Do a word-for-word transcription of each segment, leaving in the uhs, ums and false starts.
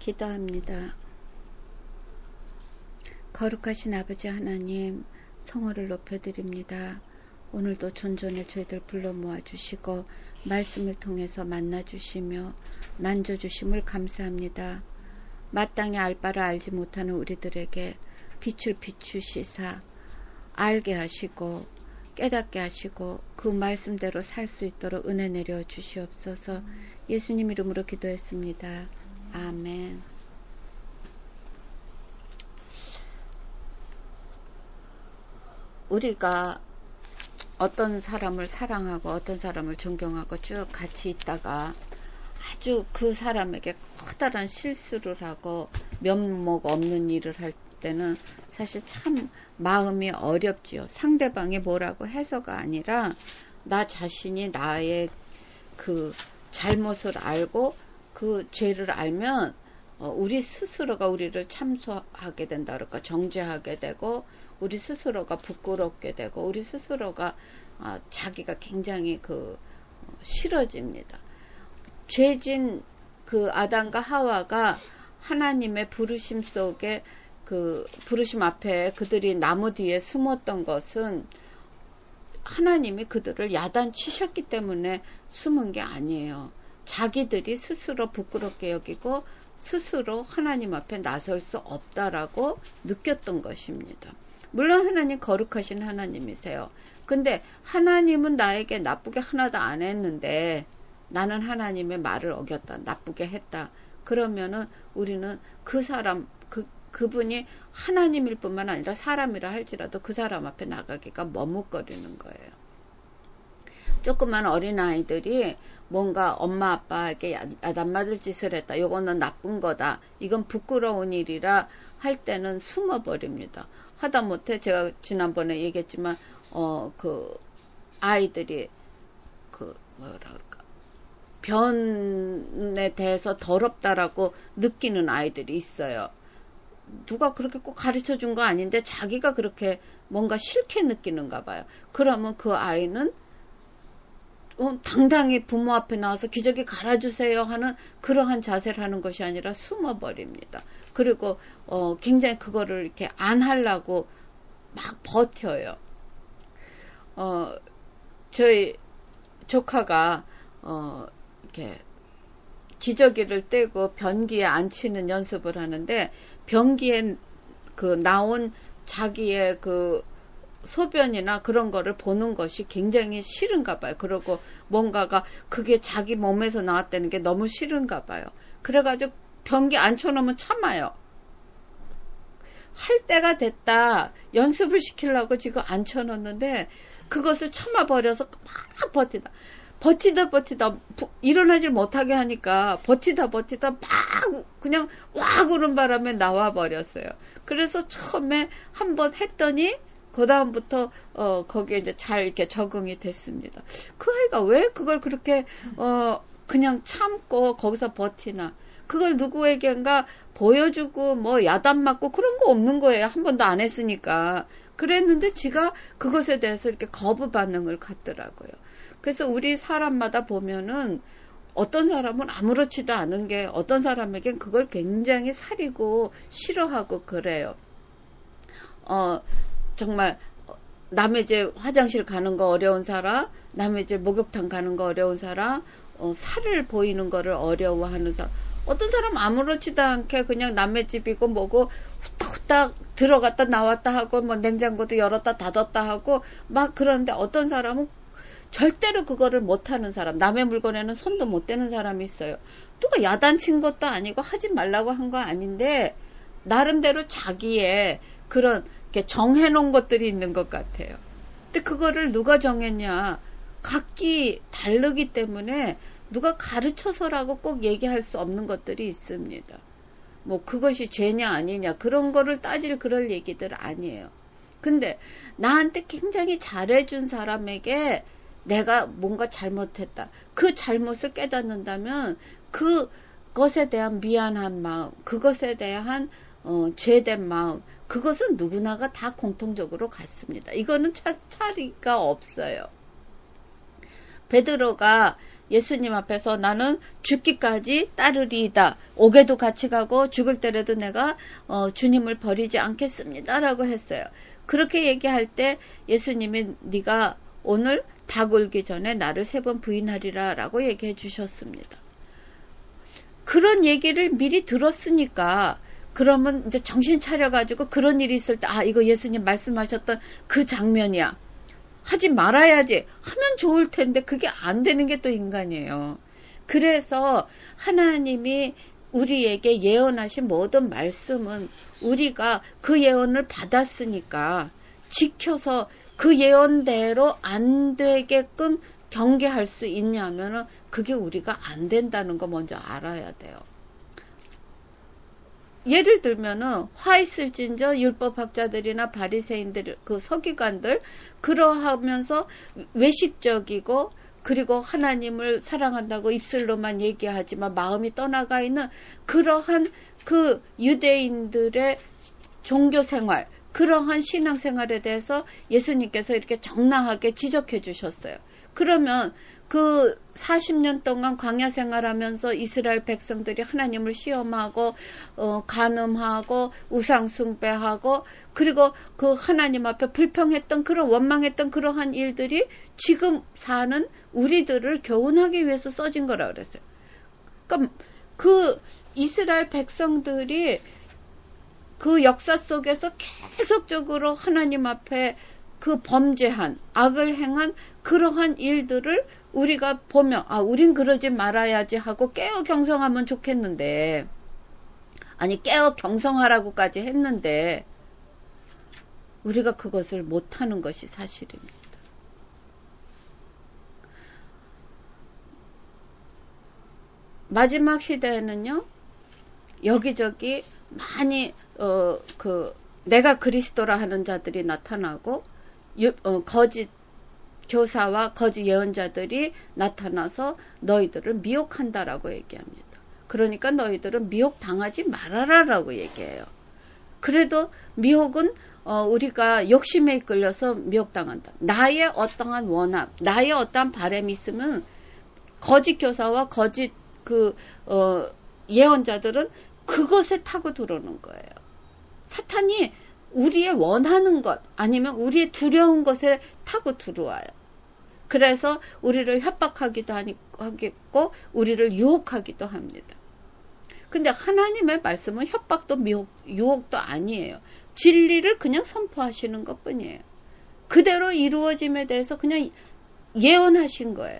기도합니다. 거룩하신 아버지 하나님, 성호를 높여드립니다. 오늘도 존존에 저희들 불러 모아주시고 말씀을 통해서 만나주시며 만져주심을 감사합니다. 마땅히 알 바를 알지 못하는 우리들에게 빛을 비추시사 알게 하시고 깨닫게 하시고 그 말씀대로 살 수 있도록 은혜 내려 주시옵소서. 예수님 이름으로 기도했습니다. 아멘. 우리가 어떤 사람을 사랑하고 어떤 사람을 존경하고 쭉 같이 있다가 아주 그 사람에게 커다란 실수를 하고 면목 없는 일을 할 때는 사실 참 마음이 어렵지요. 상대방이 뭐라고 해서가 아니라 나 자신이 나의 그 잘못을 알고 그 죄를 알면 우리 스스로가 우리를 참소하게 된다 그럴까, 정죄하게 되고 우리 스스로가 부끄럽게 되고 우리 스스로가 자기가 굉장히 그 싫어집니다. 죄진 그 아담과 하와가 하나님의 부르심 속에 그 부르심 앞에 그들이 나무 뒤에 숨었던 것은 하나님이 그들을 야단치셨기 때문에 숨은 게 아니에요. 자기들이 스스로 부끄럽게 여기고 스스로 하나님 앞에 나설 수 없다라고 느꼈던 것입니다. 물론 하나님 거룩하신 하나님이세요. 근데 하나님은 나에게 나쁘게 하나도 안 했는데 나는 하나님의 말을 어겼다, 나쁘게 했다. 그러면은 우리는 그 사람, 그, 그분이 하나님일 뿐만 아니라 사람이라 할지라도 그 사람 앞에 나가기가 머뭇거리는 거예요. 조그만 어린아이들이 뭔가 엄마 아빠에게 야단맞을 짓을 했다. 이거는 나쁜 거다. 이건 부끄러운 일이라 할 때는 숨어버립니다. 하다못해 제가 지난번에 얘기했지만 어, 그 아이들이 그 뭐라 그럴까 변에 대해서 더럽다라고 느끼는 아이들이 있어요. 누가 그렇게 꼭 가르쳐 준 거 아닌데 자기가 그렇게 뭔가 싫게 느끼는가 봐요. 그러면 그 아이는 어, 당당히 부모 앞에 나와서 기저귀 갈아주세요 하는 그러한 자세를 하는 것이 아니라 숨어버립니다. 그리고 어, 굉장히 그거를 이렇게 안 하려고 막 버텨요. 어, 저희 조카가 어, 이렇게 기저귀를 떼고 변기에 앉히는 연습을 하는데 변기에 그 나온 자기의 그 소변이나 그런 거를 보는 것이 굉장히 싫은가 봐요. 그리고 뭔가가 그게 자기 몸에서 나왔다는 게 너무 싫은가 봐요. 그래가지고 변기 앉혀놓으면 참아요. 할 때가 됐다. 연습을 시키려고 지금 앉혀놓는데 그것을 참아버려서 막 버티다. 버티다 버티다 부, 일어나질 못하게 하니까 버티다 버티다 막 그냥 와 구른 바람에 나와버렸어요. 그래서 처음에 한번 했더니 그 다음부터 어 거기에 이제 잘 이렇게 적응이 됐습니다. 그 아이가 왜 그걸 그렇게 어 그냥 참고 거기서 버티나? 그걸 누구에겐가 보여주고 뭐 야단 맞고 그런 거 없는 거예요. 한 번도 안 했으니까. 그랬는데 지가 그것에 대해서 이렇게 거부 반응을 갖더라고요. 그래서 우리 사람마다 보면은 어떤 사람은 아무렇지도 않은 게 어떤 사람에겐 그걸 굉장히 사리고 싫어하고 그래요. 어 정말 남의 집 화장실 가는 거 어려운 사람, 남의 집 목욕탕 가는 거 어려운 사람, 어, 살을 보이는 거를 어려워하는 사람. 어떤 사람 아무렇지도 않게 그냥 남의 집이고 뭐고 후딱후딱 들어갔다 나왔다 하고 뭐 냉장고도 열었다 닫았다 하고 막 그러는데 어떤 사람은 절대로 그거를 못하는 사람, 남의 물건에는 손도 못 대는 사람이 있어요. 누가 야단친 것도 아니고 하지 말라고 한 거 아닌데 나름대로 자기의 그런 이렇게 정해놓은 것들이 있는 것 같아요. 근데 그거를 누가 정했냐? 각기 다르기 때문에 누가 가르쳐서라고 꼭 얘기할 수 없는 것들이 있습니다. 뭐 그것이 죄냐 아니냐 그런 거를 따질 그럴 얘기들 아니에요. 근데 나한테 굉장히 잘해준 사람에게 내가 뭔가 잘못했다. 그 잘못을 깨닫는다면 그것에 대한 미안한 마음, 그것에 대한 어, 죄된 마음, 그것은 누구나가 다 공통적으로 같습니다. 이거는 차, 차이가 없어요. 베드로가 예수님 앞에서 나는 죽기까지 따르리이다. 옥에도 같이 가고 죽을 때라도 내가 어, 주님을 버리지 않겠습니다라고 했어요. 그렇게 얘기할 때 예수님이 네가 오늘 닭 울기 전에 나를 세 번 부인하리라 라고 얘기해 주셨습니다. 그런 얘기를 미리 들었으니까 그러면 이제 정신 차려가지고 그런 일이 있을 때 아 이거 예수님 말씀하셨던 그 장면이야. 하지 말아야지 하면 좋을 텐데 그게 안 되는 게 또 인간이에요. 그래서 하나님이 우리에게 예언하신 모든 말씀은 우리가 그 예언을 받았으니까 지켜서 그 예언대로 안 되게끔 경계할 수 있냐면은 그게 우리가 안 된다는 거 먼저 알아야 돼요. 예를 들면은 화 있을진저 율법학자들이나 바리새인들 그 서기관들 그러하면서 외식적이고 그리고 하나님을 사랑한다고 입술로만 얘기하지만 마음이 떠나가 있는 그러한 그 유대인들의 종교생활 그러한 신앙생활에 대해서 예수님께서 이렇게 적나하게 지적해 주셨어요. 그러면 그 사십 년 동안 광야 생활하면서 이스라엘 백성들이 하나님을 시험하고 어, 간음하고 우상 숭배하고 그리고 그 하나님 앞에 불평했던 그런 원망했던 그러한 일들이 지금 사는 우리들을 교훈하기 위해서 써진 거라 그랬어요. 그러니까 그 이스라엘 백성들이 그 역사 속에서 계속적으로 하나님 앞에 그 범죄한 악을 행한 그러한 일들을 우리가 보면 아 우린 그러지 말아야지 하고 깨어 경성하면 좋겠는데 아니 깨어 경성하라고까지 했는데 우리가 그것을 못하는 것이 사실입니다. 마지막 시대에는요 여기저기 많이 어 그 내가 그리스도라 하는 자들이 나타나고 어, 거짓 교사와 거짓 예언자들이 나타나서 너희들을 미혹한다라고 얘기합니다. 그러니까 너희들은 미혹당하지 말아라라고 얘기해요. 그래도 미혹은 어, 우리가 욕심에 이끌려서 미혹당한다. 나의 어떠한 원함, 나의 어떠한 바람이 있으면 거짓 교사와 거짓 그 어, 예언자들은 그것에 타고 들어오는 거예요. 사탄이 우리의 원하는 것 아니면 우리의 두려운 것에 타고 들어와요. 그래서 우리를 협박하기도 하겠고 우리를 유혹하기도 합니다. 근데 하나님의 말씀은 협박도 미혹, 유혹도 아니에요. 진리를 그냥 선포하시는 것뿐이에요. 그대로 이루어짐에 대해서 그냥 예언하신 거예요.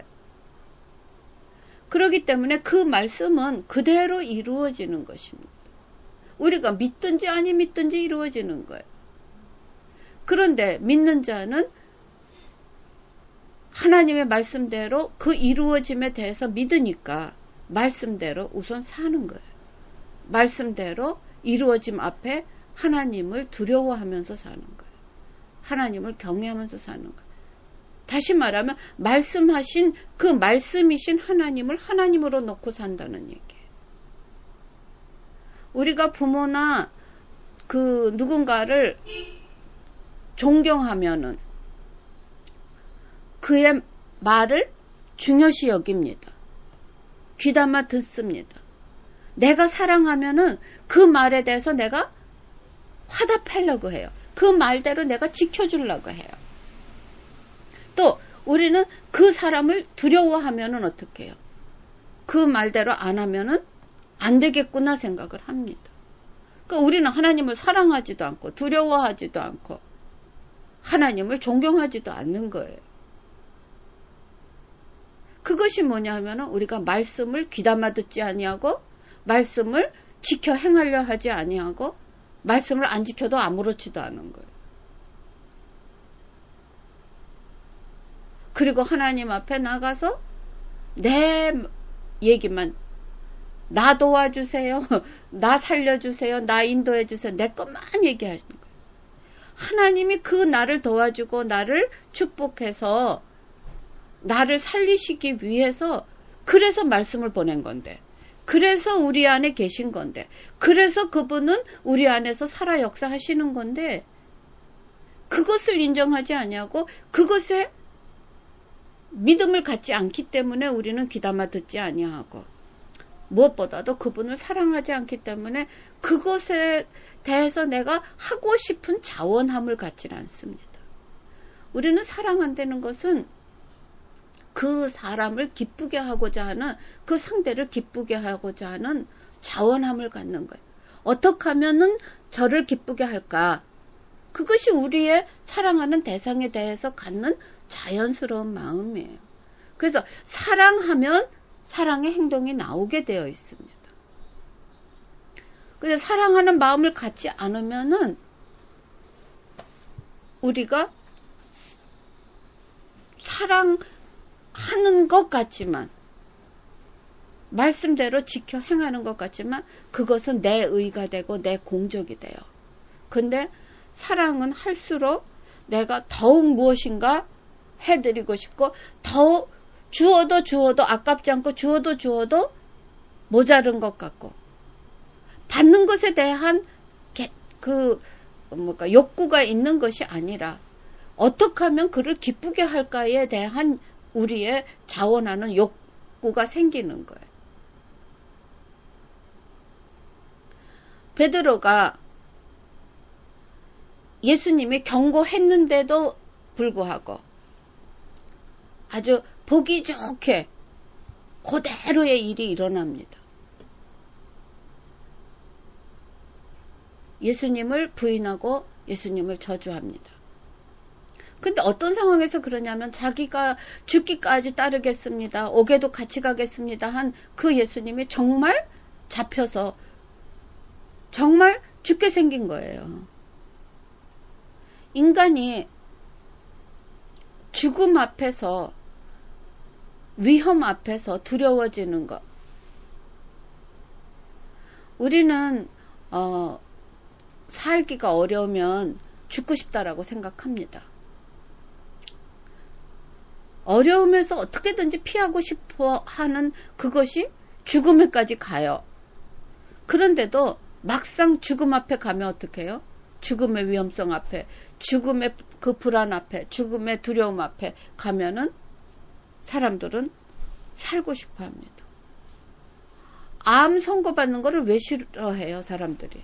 그렇기 때문에 그 말씀은 그대로 이루어지는 것입니다. 우리가 믿든지 아니 믿든지 이루어지는 거예요. 그런데 믿는 자는 하나님의 말씀대로 그 이루어짐에 대해서 믿으니까 말씀대로 우선 사는 거예요. 말씀대로 이루어짐 앞에 하나님을 두려워하면서 사는 거예요. 하나님을 경외하면서 사는 거예요. 다시 말하면 말씀하신 그 말씀이신 하나님을 하나님으로 놓고 산다는 얘기예요. 우리가 부모나 그 누군가를 존경하면은 그의 말을 중요시 여깁니다. 귀담아 듣습니다. 내가 사랑하면은 그 말에 대해서 내가 화답하려고 해요. 그 말대로 내가 지켜주려고 해요. 또 우리는 그 사람을 두려워하면은 어떻게 해요? 그 말대로 안 하면은 안 되겠구나 생각을 합니다. 그러니까 우리는 하나님을 사랑하지도 않고 두려워하지도 않고 하나님을 존경하지도 않는 거예요. 그것이 뭐냐 하면은 우리가 말씀을 귀담아 듣지 아니하고 말씀을 지켜 행하려 하지 아니하고 말씀을 안 지켜도 아무렇지도 않은 거예요. 그리고 하나님 앞에 나가서 내 얘기만 나 도와주세요. 나 살려주세요. 나 인도해주세요. 내 것만 얘기하시는 거예요. 하나님이 그 나를 도와주고 나를 축복해서 나를 살리시기 위해서 그래서 말씀을 보낸 건데 그래서 우리 안에 계신 건데 그래서 그분은 우리 안에서 살아 역사하시는 건데 그것을 인정하지 아니하고 그것에 믿음을 갖지 않기 때문에 우리는 귀담아 듣지 아니하고, 무엇보다도 그분을 사랑하지 않기 때문에 그것에 대해서 내가 하고 싶은 자원함을 갖지 않습니다. 우리는 사랑한다는 것은 그 사람을 기쁘게 하고자 하는, 그 상대를 기쁘게 하고자 하는 자원함을 갖는 거예요. 어떻게 하면은 저를 기쁘게 할까? 그것이 우리의 사랑하는 대상에 대해서 갖는 자연스러운 마음이에요. 그래서 사랑하면 사랑의 행동이 나오게 되어 있습니다. 그래서 사랑하는 마음을 갖지 않으면은 우리가 사랑하는 것 같지만, 말씀대로 지켜 행하는 것 같지만 그것은 내 의가 되고 내 공적이 돼요. 근데 사랑은 할수록 내가 더욱 무엇인가 해드리고 싶고, 더 주어도 주어도 아깝지 않고 주어도 주어도 모자른 것 같고, 받는 것에 대한 그 뭔가 욕구가 있는 것이 아니라 어떻게 하면 그를 기쁘게 할까에 대한 우리의 자원하는 욕구가 생기는 거예요. 베드로가 예수님이 경고했는데도 불구하고 아주 보기 좋게 그대로의 일이 일어납니다. 예수님을 부인하고 예수님을 저주합니다. 근데 어떤 상황에서 그러냐면 자기가 죽기까지 따르겠습니다. 옥에도 같이 가겠습니다. 한 그 예수님이 정말 잡혀서 정말 죽게 생긴 거예요. 인간이 죽음 앞에서, 위험 앞에서 두려워지는 것. 우리는 어, 살기가 어려우면 죽고 싶다라고 생각합니다. 어려움에서 어떻게든지 피하고 싶어 하는 그것이 죽음에까지 가요. 그런데도 막상 죽음 앞에 가면 어떻게 해요? 죽음의 위험성 앞에, 죽음의 그 불안 앞에, 죽음의 두려움 앞에 가면은 사람들은 살고 싶어 합니다. 암 선고받는 거를 왜 싫어해요, 사람들이?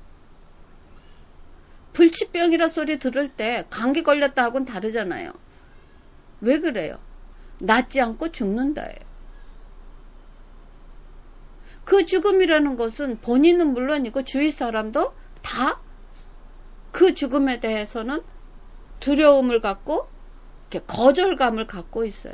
불치병이라 소리 들을 때 감기 걸렸다 하고는 다르잖아요. 왜 그래요? 낫지 않고 죽는다예요. 그 죽음이라는 것은 본인은 물론이고 주위 사람도 다 그 죽음에 대해서는 두려움을 갖고 이렇게 거절감을 갖고 있어요.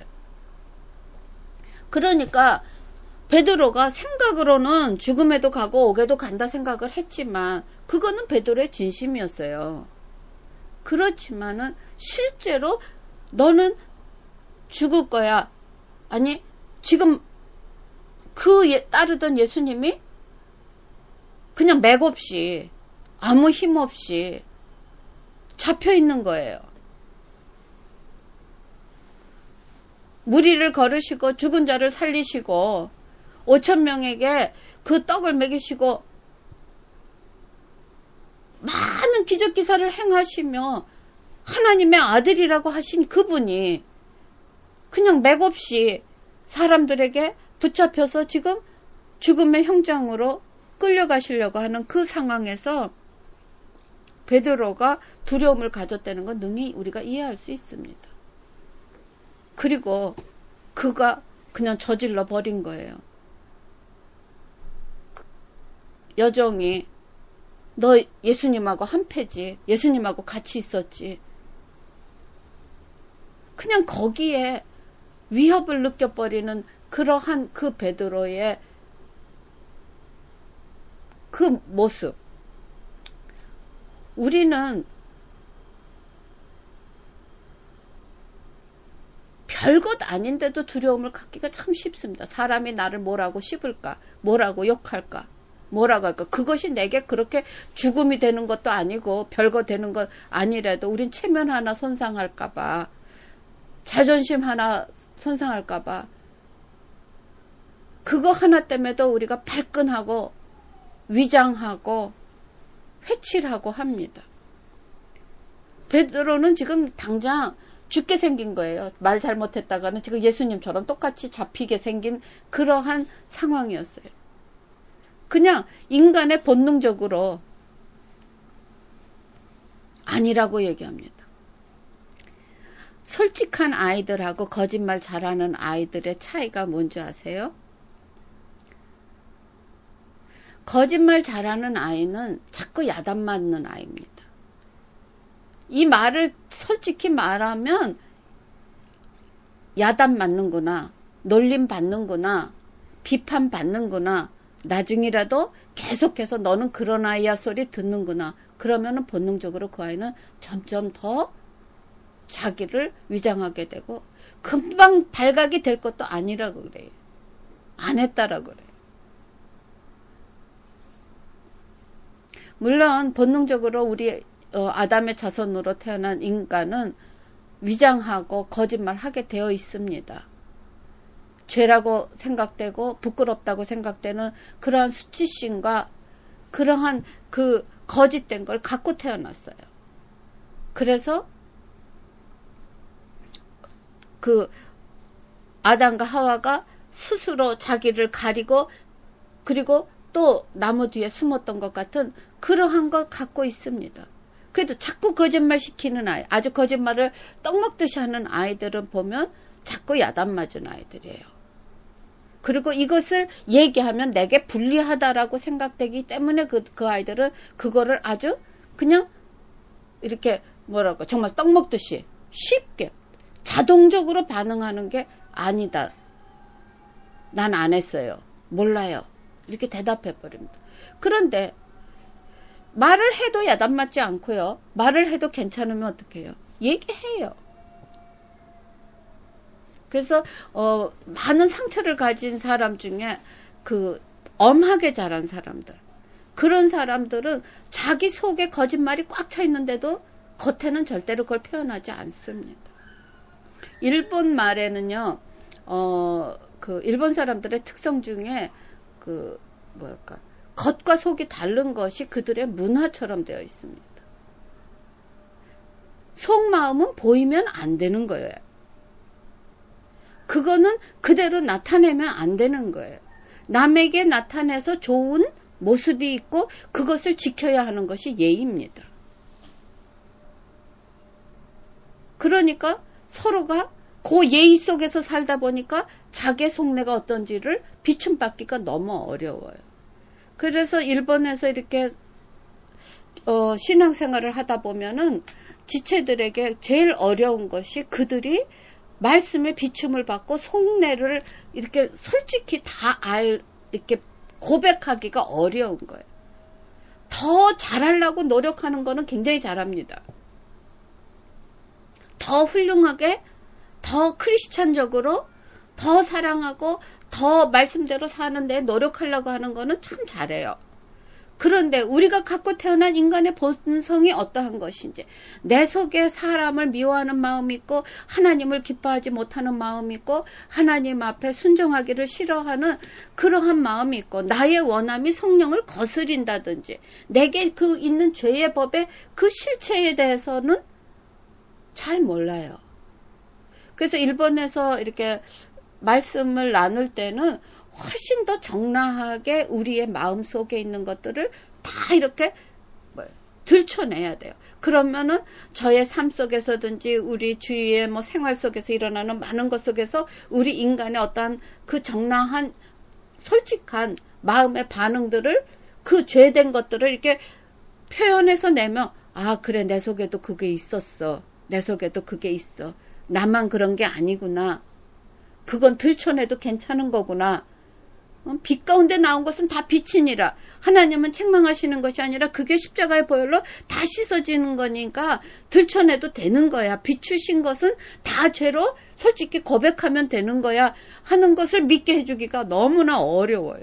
그러니까 베드로가 생각으로는 죽음에도 가고 옥에도 간다 생각을 했지만 그거는 베드로의 진심이었어요. 그렇지만은 실제로 너는 죽을 거야. 아니 지금 그 예, 따르던 예수님이 그냥 맥없이 아무 힘 없이 잡혀 있는 거예요. 무리를 걸으시고 죽은 자를 살리시고 오천 명에게 그 떡을 먹이시고 많은 기적 기사를 행하시며 하나님의 아들이라고 하신 그분이 그냥 맥없이 사람들에게 붙잡혀서 지금 죽음의 형장으로 끌려가시려고 하는 그 상황에서 베드로가 두려움을 가졌다는 건 능히 우리가 이해할 수 있습니다. 그리고 그가 그냥 저질러 버린 거예요. 여종이 너 예수님하고 한패지, 예수님하고 같이 있었지. 그냥 거기에 위협을 느껴버리는 그러한 그 베드로의 그 모습. 우리는 별것 아닌데도 두려움을 갖기가 참 쉽습니다. 사람이 나를 뭐라고 씹을까? 뭐라고 욕할까? 뭐라고 할까? 그것이 내게 그렇게 죽음이 되는 것도 아니고 별거 되는 것 아니라도 우린 체면 하나 손상할까봐, 자존심 하나 손상할까봐 그거 하나 때문에도 우리가 발끈하고 위장하고 회칠하고 합니다. 베드로는 지금 당장 죽게 생긴 거예요. 말 잘못했다가는 지금 예수님처럼 똑같이 잡히게 생긴 그러한 상황이었어요. 그냥 인간의 본능적으로 아니라고 얘기합니다. 솔직한 아이들하고 거짓말 잘하는 아이들의 차이가 뭔지 아세요? 거짓말 잘하는 아이는 자꾸 야단 맞는 아이입니다. 이 말을 솔직히 말하면 야단 맞는구나, 놀림 받는구나, 비판 받는구나, 나중이라도 계속해서 너는 그런 아이야 소리 듣는구나. 그러면은 본능적으로 그 아이는 점점 더 자기를 위장하게 되고 금방 발각이 될 것도 아니라고 그래요. 안 했다라고 그래요. 물론 본능적으로 우리 어, 아담의 자손으로 태어난 인간은 위장하고 거짓말하게 되어 있습니다. 죄라고 생각되고 부끄럽다고 생각되는 그러한 수치심과 그러한 그 거짓된 걸 갖고 태어났어요. 그래서 그 아담과 하와가 스스로 자기를 가리고 그리고 또 나무 뒤에 숨었던 것 같은 그러한 걸 갖고 있습니다. 그래도 자꾸 거짓말 시키는 아이, 아주 거짓말을 떡 먹듯이 하는 아이들은 보면 자꾸 야단 맞은 아이들이에요. 그리고 이것을 얘기하면 내게 불리하다라고 생각되기 때문에 그, 그 아이들은 그거를 아주 그냥 이렇게 뭐랄까 정말 떡 먹듯이 쉽게 자동적으로 반응하는 게 아니다. 난 안 했어요. 몰라요. 이렇게 대답해 버립니다. 그런데 말을 해도 야단 맞지 않고요. 말을 해도 괜찮으면 어떻게 해요? 얘기해요. 그래서 어, 많은 상처를 가진 사람 중에 그 엄하게 자란 사람들, 그런 사람들은 자기 속에 거짓말이 꽉 차 있는데도 겉에는 절대로 그걸 표현하지 않습니다. 일본 말에는요, 어, 그 일본 사람들의 특성 중에 그 뭐랄까 겉과 속이 다른 것이 그들의 문화처럼 되어 있습니다. 속마음은 보이면 안 되는 거예요. 그거는 그대로 나타내면 안 되는 거예요. 남에게 나타내서 좋은 모습이 있고 그것을 지켜야 하는 것이 예의입니다. 그러니까 서로가 그 예의 속에서 살다 보니까 자기의 속내가 어떤지를 비춤받기가 너무 어려워요. 그래서 일본에서 이렇게 어, 신앙생활을 하다 보면은 지체들에게 제일 어려운 것이 그들이 말씀에 비춤을 받고 속내를 이렇게 솔직히 다 알, 이렇게 고백하기가 어려운 거예요. 더 잘하려고 노력하는 거는 굉장히 잘합니다. 더 훌륭하게, 더 크리스찬적으로, 더 사랑하고, 더 말씀대로 사는데 노력하려고 하는 거는 참 잘해요. 그런데 우리가 갖고 태어난 인간의 본성이 어떠한 것인지, 내 속에 사람을 미워하는 마음이 있고 하나님을 기뻐하지 못하는 마음이 있고 하나님 앞에 순종하기를 싫어하는 그러한 마음이 있고 나의 원함이 성령을 거스린다든지 내게 그 있는 죄의 법의 그 실체에 대해서는 잘 몰라요. 그래서 일본에서 이렇게 말씀을 나눌 때는 훨씬 더 적나하게 우리의 마음 속에 있는 것들을 다 이렇게 뭐 들춰내야 돼요. 그러면은 저의 삶 속에서든지 우리 주위의 뭐 생활 속에서 일어나는 많은 것 속에서 우리 인간의 어떠한 그 적나한 솔직한 마음의 반응들을 그 죄된 것들을 이렇게 표현해서 내면 아 그래 내 속에도 그게 있었어. 내 속에도 그게 있어. 나만 그런 게 아니구나. 그건 들춰내도 괜찮은 거구나. 빛 가운데 나온 것은 다 빛이니라. 하나님은 책망하시는 것이 아니라 그게 십자가의 보혈로 다 씻어지는 거니까 들춰내도 되는 거야. 비추신 것은 다 죄로 솔직히 고백하면 되는 거야 하는 것을 믿게 해주기가 너무나 어려워요.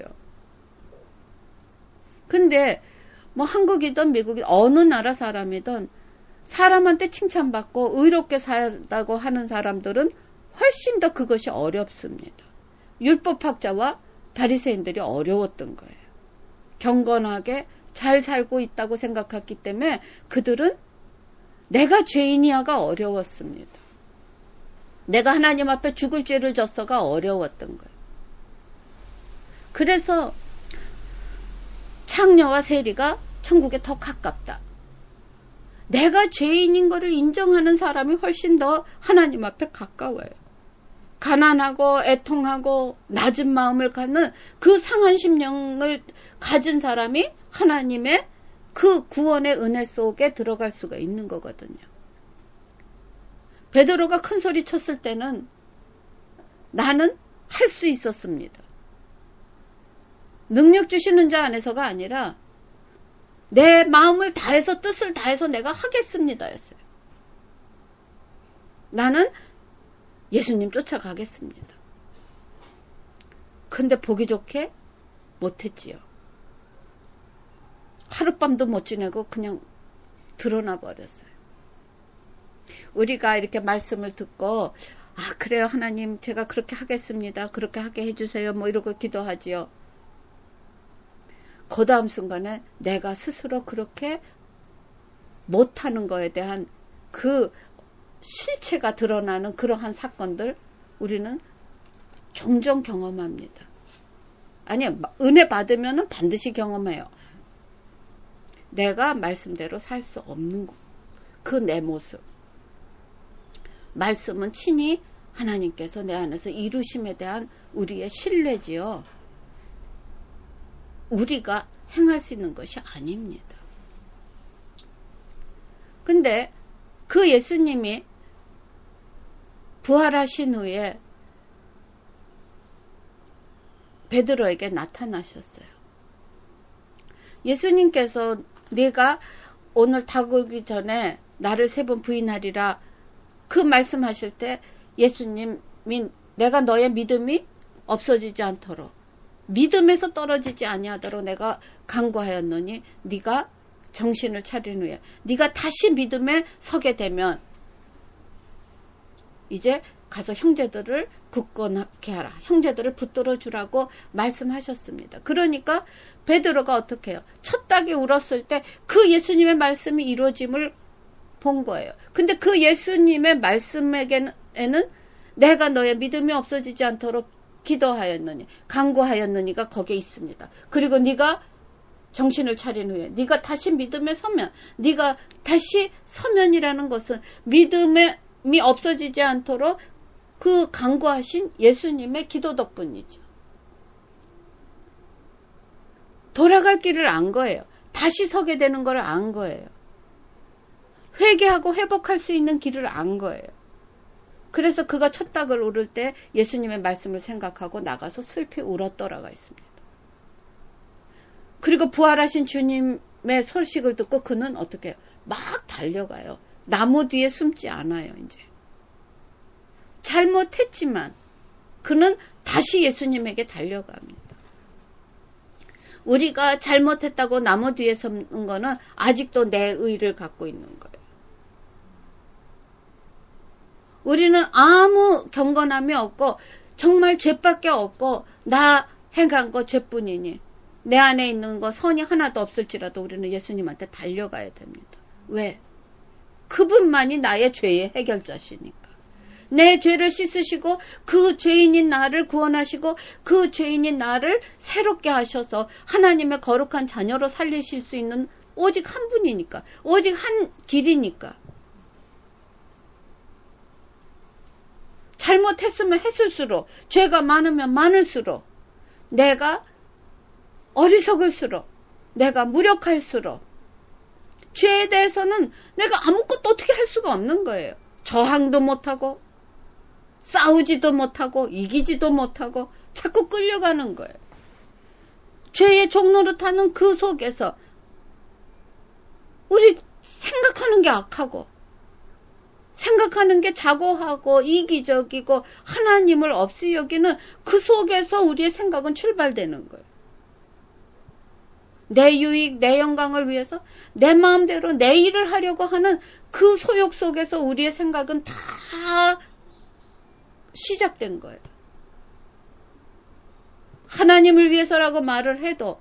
근데 뭐 한국이든 미국이든 어느 나라 사람이든 사람한테 칭찬받고 의롭게 살다고 하는 사람들은 훨씬 더 그것이 어렵습니다. 율법학자와 바리새인들이 어려웠던 거예요. 경건하게 잘 살고 있다고 생각했기 때문에 그들은 내가 죄인이야가 어려웠습니다. 내가 하나님 앞에 죽을 죄를 졌어가 어려웠던 거예요. 그래서 창녀와 세리가 천국에 더 가깝다. 내가 죄인인 것을 인정하는 사람이 훨씬 더 하나님 앞에 가까워요. 가난하고 애통하고 낮은 마음을 갖는 그 상한 심령을 가진 사람이 하나님의 그 구원의 은혜 속에 들어갈 수가 있는 거거든요. 베드로가 큰 소리 쳤을 때는 나는 할 수 있었습니다. 능력 주시는 자 안에서가 아니라 내 마음을 다해서 뜻을 다해서 내가 하겠습니다 였어요. 나는 예수님 쫓아가겠습니다. 근데 보기 좋게 못했지요. 하룻밤도 못 지내고 그냥 드러나 버렸어요. 우리가 이렇게 말씀을 듣고 아 그래요 하나님 제가 그렇게 하겠습니다. 그렇게 하게 해주세요. 뭐 이러고 기도하지요. 그 다음 순간에 내가 스스로 그렇게 못하는 거에 대한 그 실체가 드러나는 그러한 사건들 우리는 종종 경험합니다. 아니 은혜 받으면 반드시 경험해요. 내가 말씀대로 살 수 없는 그 내 모습. 말씀은 친히 하나님께서 내 안에서 이루심에 대한 우리의 신뢰지요. 우리가 행할 수 있는 것이 아닙니다. 근데 그 예수님이 부활하신 후에 베드로에게 나타나셨어요. 예수님께서 네가 오늘 다가오기 전에 나를 세 번 부인하리라 그 말씀하실 때 예수님이 내가 너의 믿음이 없어지지 않도록 믿음에서 떨어지지 아니하도록 내가 간구하였노니 네가 정신을 차린 후에 네가 다시 믿음에 서게 되면 이제 가서 형제들을 굳건하게 하라. 형제들을 붙들어 주라고 말씀하셨습니다. 그러니까 베드로가 어떻게 해요? 첫 닭이 울었을 때 그 예수님의 말씀이 이루어짐을 본 거예요. 근데 그 예수님의 말씀에게는 내가 너의 믿음이 없어지지 않도록 기도하였느니 간구하였느니가 거기에 있습니다. 그리고 네가 정신을 차린 후에 네가 다시 믿음에 서면 네가 다시 서면이라는 것은 믿음이 없어지지 않도록 그 간구하신 예수님의 기도 덕분이죠. 돌아갈 길을 안 거예요. 다시 서게 되는 걸 안 거예요. 회개하고 회복할 수 있는 길을 안 거예요. 그래서 그가 첫 닭을 울을 때 예수님의 말씀을 생각하고 나가서 슬피 울었더라가 있습니다. 그리고 부활하신 주님의 소식을 듣고 그는 어떻게 해요? 막 달려가요. 나무 뒤에 숨지 않아요. 이제 잘못했지만 그는 다시 예수님에게 달려갑니다. 우리가 잘못했다고 나무 뒤에 서는 거는 아직도 내 의를 갖고 있는 거예요. 우리는 아무 경건함이 없고 정말 죄밖에 없고 나 행한 거 죄뿐이니 내 안에 있는 거 선이 하나도 없을지라도 우리는 예수님한테 달려가야 됩니다. 왜? 그분만이 나의 죄의 해결자시니까. 내 죄를 씻으시고 그 죄인인 나를 구원하시고 그 죄인인 나를 새롭게 하셔서 하나님의 거룩한 자녀로 살리실 수 있는 오직 한 분이니까. 오직 한 길이니까. 잘못했으면 했을수록 죄가 많으면 많을수록 내가 어리석을수록 내가 무력할수록 죄에 대해서는 내가 아무것도 어떻게 할 수가 없는 거예요. 저항도 못하고 싸우지도 못하고 이기지도 못하고 자꾸 끌려가는 거예요. 죄의 종노릇하는 그 속에서 우리 생각하는 게 악하고 생각하는 게 자고하고 이기적이고 하나님을 없이 여기는 그 속에서 우리의 생각은 출발되는 거예요. 내 유익, 내 영광을 위해서 내 마음대로 내 일을 하려고 하는 그 소욕 속에서 우리의 생각은 다 시작된 거예요. 하나님을 위해서라고 말을 해도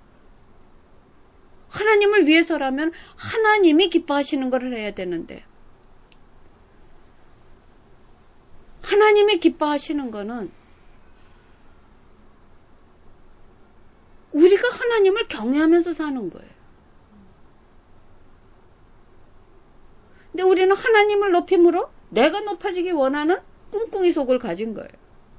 하나님을 위해서라면 하나님이 기뻐하시는 것을 해야 되는데 하나님이 기뻐하시는 거는 우리가 하나님을 경외하면서 사는 거예요. 근데 우리는 하나님을 높임으로 내가 높아지기 원하는 꿍꿍이 속을 가진 거예요.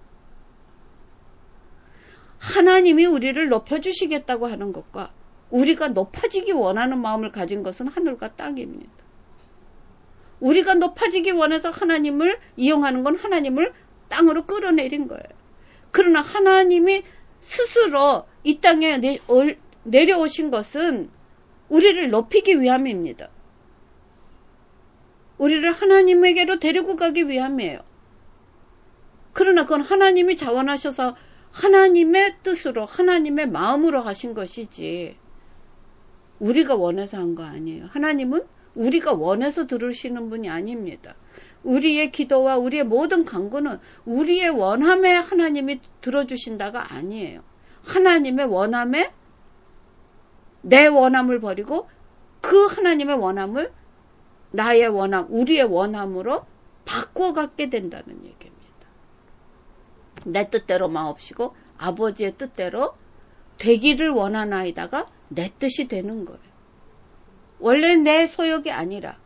하나님이 우리를 높여주시겠다고 하는 것과 우리가 높아지기 원하는 마음을 가진 것은 하늘과 땅입니다. 우리가 높아지기 원해서 하나님을 이용하는 건 하나님을 땅으로 끌어내린 거예요. 그러나 하나님이 스스로 이 땅에 내려오신 것은 우리를 높이기 위함입니다. 우리를 하나님에게로 데리고 가기 위함이에요. 그러나 그건 하나님이 자원하셔서 하나님의 뜻으로 하나님의 마음으로 하신 것이지 우리가 원해서 한 거 아니에요. 하나님은 우리가 원해서 들으시는 분이 아닙니다. 우리의 기도와 우리의 모든 간구는 우리의 원함에 하나님이 들어주신다가 아니에요. 하나님의 원함에 내 원함을 버리고 그 하나님의 원함을 나의 원함, 우리의 원함으로 바꿔갖게 된다는 얘기입니다. 내 뜻대로 마옵시고 아버지의 뜻대로 되기를 원하나이다가 내 뜻이 되는 거예요. 원래 내 소욕이 아니라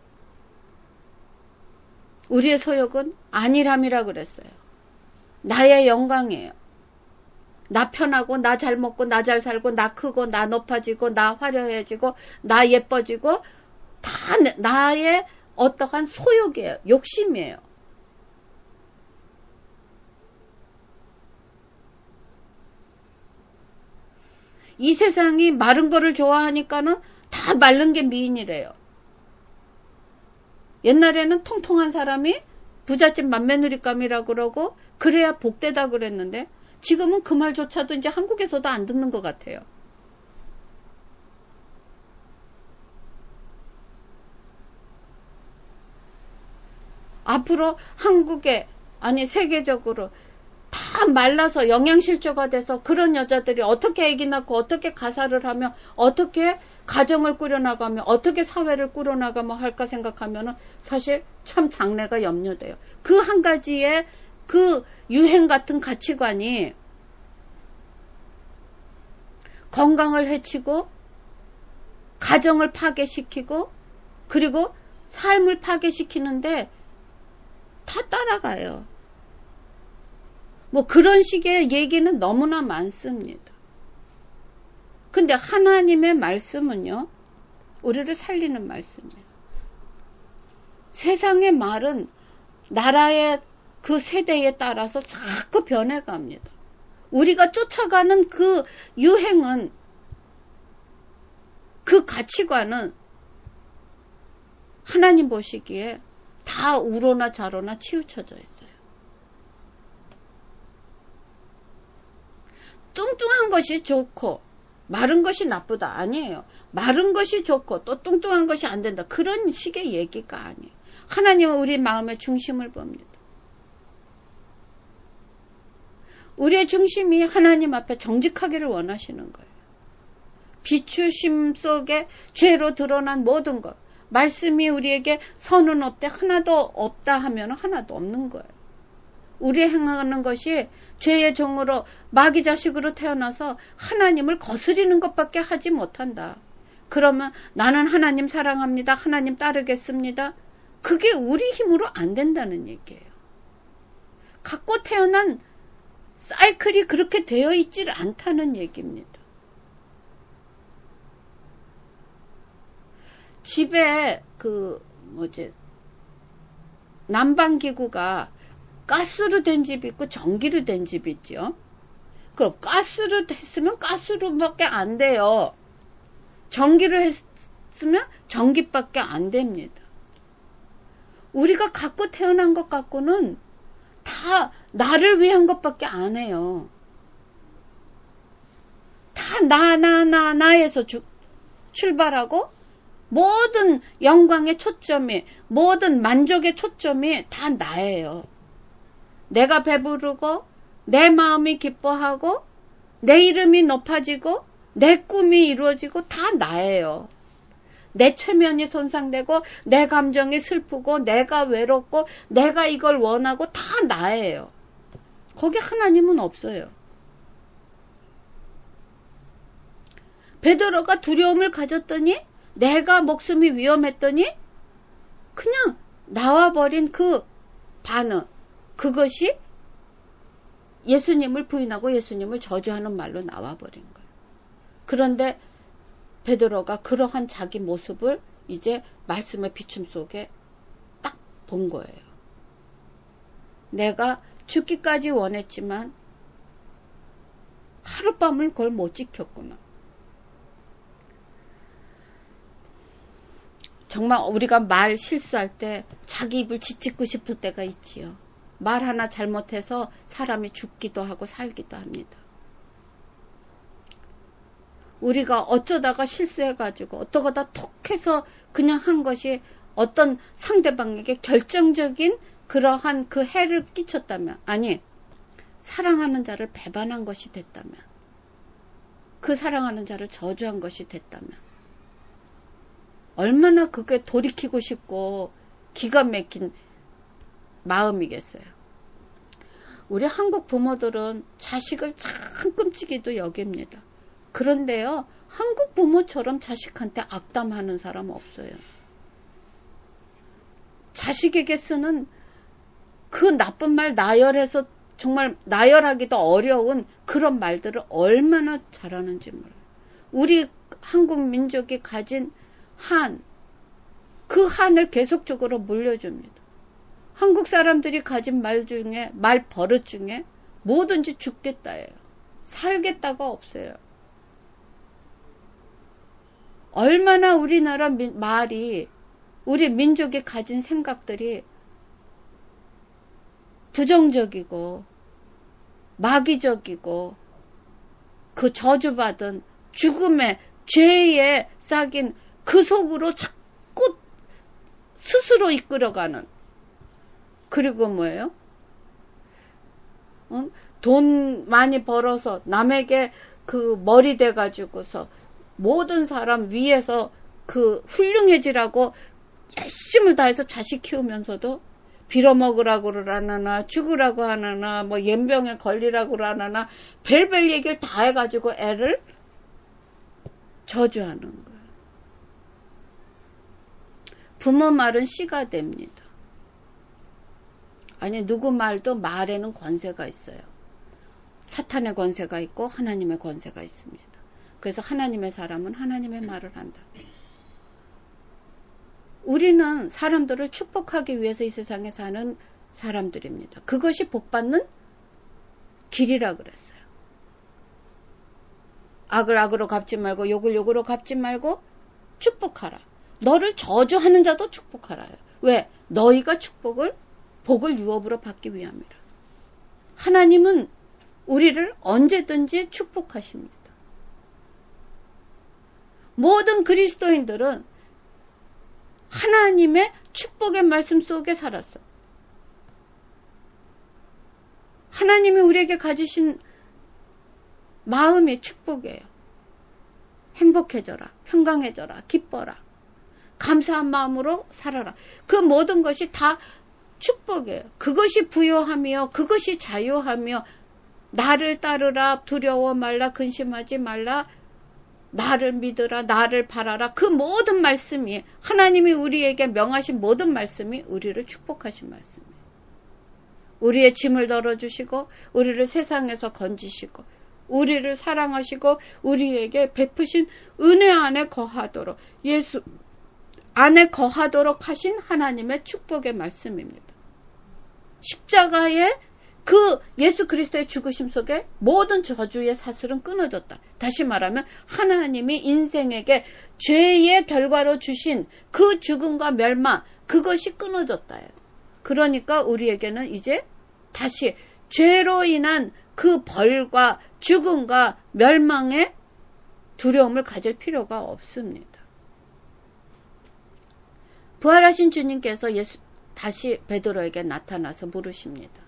우리의 소욕은 안일함이라 그랬어요. 나의 영광이에요. 나 편하고 나 잘 먹고 나 잘 살고 나 크고 나 높아지고 나 화려해지고 나 예뻐지고 다 나의 어떠한 소욕이에요. 욕심이에요. 이 세상이 마른 거를 좋아하니까는 다 마른 게 미인이래요. 옛날에는 통통한 사람이 부잣집 맏며느리감이라고 그러고 그래야 복되다 그랬는데 지금은 그 말조차도 이제 한국에서도 안 듣는 것 같아요. 앞으로 한국에 아니 세계적으로 다 말라서 영양실조가 돼서 그런 여자들이 어떻게 아기 낳고 어떻게 가사를 하며 어떻게 가정을 꾸려나가며 어떻게 사회를 꾸려나가며 할까 생각하면은 사실 참 장래가 염려돼요. 그 한 가지의 그 유행 같은 가치관이 건강을 해치고 가정을 파괴시키고 그리고 삶을 파괴시키는데 다 따라가요. 뭐 그런 식의 얘기는 너무나 많습니다. 근데 하나님의 말씀은요, 우리를 살리는 말씀이에요. 세상의 말은 나라의 그 세대에 따라서 자꾸 변해갑니다. 우리가 쫓아가는 그 유행은, 그 가치관은 하나님 보시기에 다 우로나 좌로나 치우쳐져 있어요. 뚱뚱한 것이 좋고 마른 것이 나쁘다 아니에요. 마른 것이 좋고 또 뚱뚱한 것이 안 된다. 그런 식의 얘기가 아니에요. 하나님은 우리 마음의 중심을 봅니다. 우리의 중심이 하나님 앞에 정직하기를 원하시는 거예요. 비추심 속에 죄로 드러난 모든 것, 말씀이 우리에게 선은 없대 하나도 없다 하면 하나도 없는 거예요. 우리 행하는 것이 죄의 종으로 마귀 자식으로 태어나서 하나님을 거스리는 것밖에 하지 못한다. 그러면 나는 하나님 사랑합니다. 하나님 따르겠습니다. 그게 우리 힘으로 안 된다는 얘기예요. 갖고 태어난 사이클이 그렇게 되어 있질 않다는 얘기입니다. 집에 그 뭐지 난방기구가 가스로 된 집이 있고 전기로 된 집이 있죠. 그럼 가스로 했으면 가스로밖에 안 돼요. 전기로 했으면 전기밖에 안 됩니다. 우리가 갖고 태어난 것 갖고는 다 나를 위한 것밖에 안 해요. 다 나, 나, 나, 나에서 주, 출발하고 모든 영광의 초점이, 모든 만족의 초점이 다 나예요. 내가 배부르고 내 마음이 기뻐하고 내 이름이 높아지고 내 꿈이 이루어지고 다 나예요. 내 체면이 손상되고 내 감정이 슬프고 내가 외롭고 내가 이걸 원하고 다 나예요. 거기 하나님은 없어요. 베드로가 두려움을 가졌더니 내가 목숨이 위험했더니 그냥 나와버린 그 반응, 그것이 예수님을 부인하고 예수님을 저주하는 말로 나와버린 거예요. 그런데 베드로가 그러한 자기 모습을 이제 말씀의 비춤 속에 딱 본 거예요. 내가 죽기까지 원했지만 하룻밤을 그걸 못 지켰구나. 정말 우리가 말 실수할 때 자기 입을 짓짓고 싶을 때가 있지요. 말 하나 잘못해서 사람이 죽기도 하고 살기도 합니다. 우리가 어쩌다가 실수해가지고 어떠고다 톡 해서 그냥 한 것이 어떤 상대방에게 결정적인 그러한 그 해를 끼쳤다면, 아니 사랑하는 자를 배반한 것이 됐다면, 그 사랑하는 자를 저주한 것이 됐다면 얼마나 그게 돌이키고 싶고 기가 막힌 마음이겠어요. 우리 한국 부모들은 자식을 참 끔찍이도 여깁니다. 그런데요, 한국 부모처럼 자식한테 악담하는 사람 없어요. 자식에게 쓰는 그 나쁜 말, 나열해서 정말 나열하기도 어려운 그런 말들을 얼마나 잘하는지 몰라요. 우리 한국 민족이 가진 한, 그 한을 계속적으로 물려줍니다. 한국 사람들이 가진 말 중에, 말 버릇 중에 뭐든지 죽겠다예요. 살겠다가 없어요. 얼마나 우리나라 민, 말이, 우리 민족이 가진 생각들이 부정적이고 마귀적이고 그 저주받은 죽음의 죄에 싹인 그 속으로 자꾸 스스로 이끌어가는, 그리고 뭐예요? 어? 돈 많이 벌어서 남에게 그 머리 대가지고서 모든 사람 위에서 그 훌륭해지라고 열심을 다해서 자식 키우면서도 빌어먹으라고 하나나 죽으라고 하나나 뭐 연병에 걸리라고 하나나 별별 얘기를 다 해가지고 애를 저주하는 거예요. 부모 말은 씨가 됩니다. 아니 누구 말도 말에는 권세가 있어요. 사탄의 권세가 있고 하나님의 권세가 있습니다. 그래서 하나님의 사람은 하나님의 말을 한다. 우리는 사람들을 축복하기 위해서 이 세상에 사는 사람들입니다. 그것이 복받는 길이라 그랬어요. 악을 악으로 갚지 말고 욕을 욕으로 갚지 말고 축복하라. 너를 저주하는 자도 축복하라. 왜? 너희가 축복을 복을 유업으로 받기 위함이라. 하나님은 우리를 언제든지 축복하십니다. 모든 그리스도인들은 하나님의 축복의 말씀 속에 살았어. 하나님이 우리에게 가지신 마음이 축복이에요. 행복해져라, 평강해져라, 기뻐라, 감사한 마음으로 살아라. 그 모든 것이 다 축복이에요. 그것이 부요하며 그것이 자유하며 나를 따르라, 두려워 말라, 근심하지 말라, 나를 믿으라, 나를 바라라. 그 모든 말씀이, 하나님이 우리에게 명하신 모든 말씀이 우리를 축복하신 말씀이에요. 우리의 짐을 덜어주시고 우리를 세상에서 건지시고 우리를 사랑하시고 우리에게 베푸신 은혜 안에 거하도록, 예수 안에 거하도록 하신 하나님의 축복의 말씀입니다. 십자가의 그 예수 그리스도의 죽으심 속에 모든 저주의 사슬은 끊어졌다. 다시 말하면 하나님이 인생에게 죄의 결과로 주신 그 죽음과 멸망, 그것이 끊어졌다요. 그러니까 우리에게는 이제 다시 죄로 인한 그 벌과 죽음과 멸망의 두려움을 가질 필요가 없습니다. 부활하신 주님께서 예수, 다시 베드로에게 나타나서 물으십니다.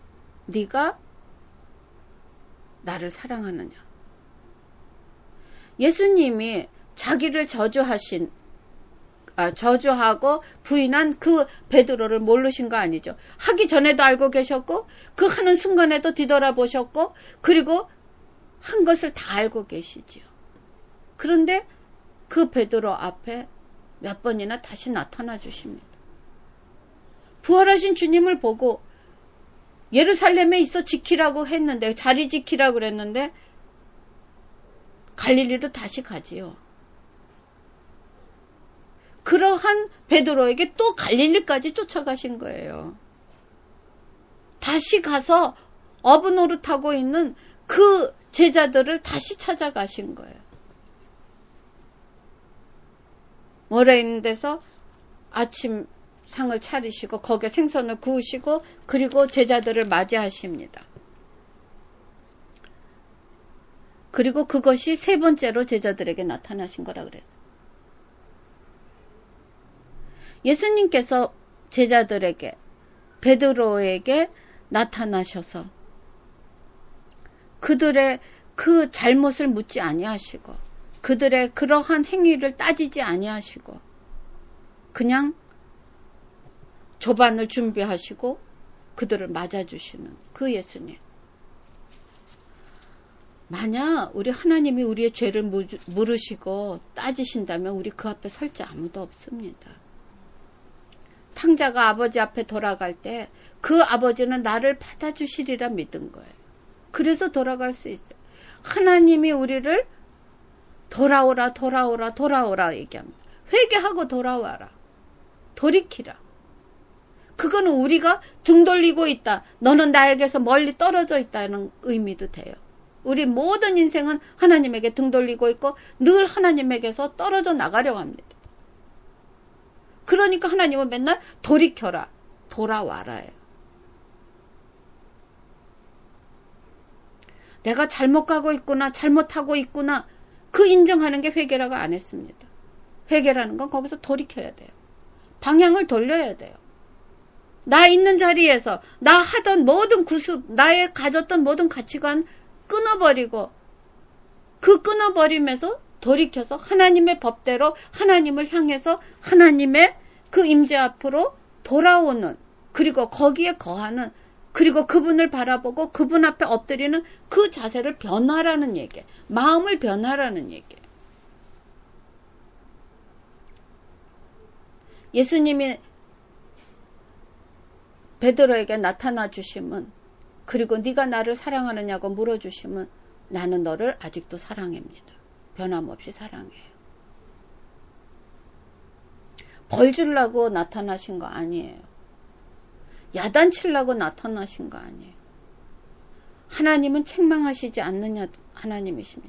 네가 나를 사랑하느냐? 예수님이 자기를 저주하신 아, 저주하고 부인한 그 베드로를 모르신 거 아니죠. 하기 전에도 알고 계셨고 그 하는 순간에도 뒤돌아보셨고 그리고 한 것을 다 알고 계시지요. 그런데 그 베드로 앞에 몇 번이나 다시 나타나 주십니다. 부활하신 주님을 보고 예루살렘에 있어 지키라고 했는데 자리 지키라고 그랬는데 갈릴리로 다시 가지요. 그러한 베드로에게 또 갈릴리까지 쫓아가신 거예요. 다시 가서 어부 노릇하고 있는 그 제자들을 다시 찾아가신 거예요. 모래 있는 데서 아침 상을 차리시고 거기에 생선을 구우시고 그리고 제자들을 맞이하십니다. 그리고 그것이 세 번째로 제자들에게 나타나신 거라 그랬어요. 예수님께서 제자들에게 베드로에게 나타나셔서 그들의 그 잘못을 묻지 아니하시고 그들의 그러한 행위를 따지지 아니하시고 그냥 조반을 준비하시고 그들을 맞아주시는 그 예수님. 만약 우리 하나님이 우리의 죄를 물으시고 따지신다면 우리 그 앞에 설 자 아무도 없습니다. 탕자가 아버지 앞에 돌아갈 때 그 아버지는 나를 받아주시리라 믿은 거예요. 그래서 돌아갈 수 있어요. 하나님이 우리를 돌아오라 돌아오라 돌아오라 얘기합니다. 회개하고 돌아와라. 돌이키라. 그거는 우리가 등 돌리고 있다. 너는 나에게서 멀리 떨어져 있다는 의미도 돼요. 우리 모든 인생은 하나님에게 등 돌리고 있고 늘 하나님에게서 떨어져 나가려고 합니다. 그러니까 하나님은 맨날 돌이켜라. 돌아와라예요. 내가 잘못 가고 있구나. 잘못하고 있구나. 그 인정하는 게 회개라고 안 했습니다. 회개라는 건 거기서 돌이켜야 돼요. 방향을 돌려야 돼요. 나 있는 자리에서 나 하던 모든 구습, 나의 가졌던 모든 가치관 끊어버리고 그 끊어버림에서 돌이켜서 하나님의 법대로 하나님을 향해서 하나님의 그 임재 앞으로 돌아오는 그리고 거기에 거하는 그리고 그분을 바라보고 그분 앞에 엎드리는 그 자세를 변화라는 얘기예요. 마음을 변화라는 얘기예요. 예수님이 베드로에게 나타나 주심은 그리고 네가 나를 사랑하느냐고 물어주심은 나는 너를 아직도 사랑합니다. 변함없이 사랑해요. 벌 주려고 나타나신 거 아니에요. 야단치려고 나타나신 거 아니에요. 하나님은 책망하시지 않느냐 하나님이십니다.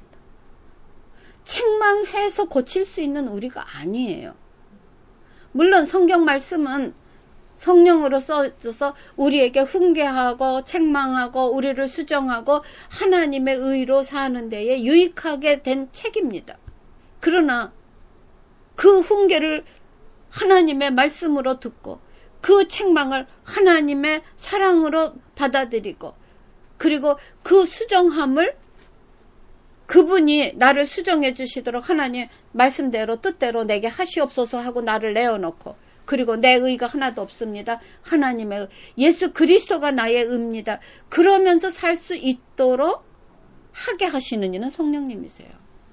책망해서 고칠 수 있는 우리가 아니에요. 물론 성경 말씀은 성령으로 써줘서 우리에게 훈계하고 책망하고 우리를 수정하고 하나님의 의로 사는 데에 유익하게 된 책입니다. 그러나 그 훈계를 하나님의 말씀으로 듣고 그 책망을 하나님의 사랑으로 받아들이고 그리고 그 수정함을 그분이 나를 수정해 주시도록 하나님 말씀대로 뜻대로 내게 하시옵소서 하고 나를 내어놓고 그리고 내 의가 하나도 없습니다. 하나님의 의, 예수 그리스도가 나의 의입니다. 그러면서 살 수 있도록 하게 하시는 이는 성령님이세요.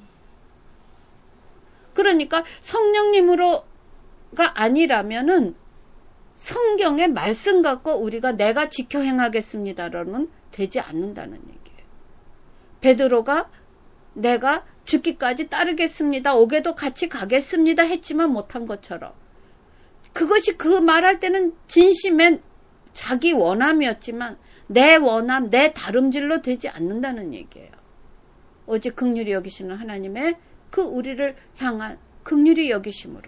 그러니까 성령님으로가 아니라면은 성경의 말씀 갖고 우리가 내가 지켜 행하겠습니다로는 되지 않는다는 얘기예요. 베드로가 내가 죽기까지 따르겠습니다. 옥에도 같이 가겠습니다. 했지만 못한 것처럼 그것이 그 말할 때는 진심의 자기 원함이었지만 내 원함, 내 다름질로 되지 않는다는 얘기예요. 오직 긍휼히 여기시는 하나님의 그 우리를 향한 긍휼히 여기심으로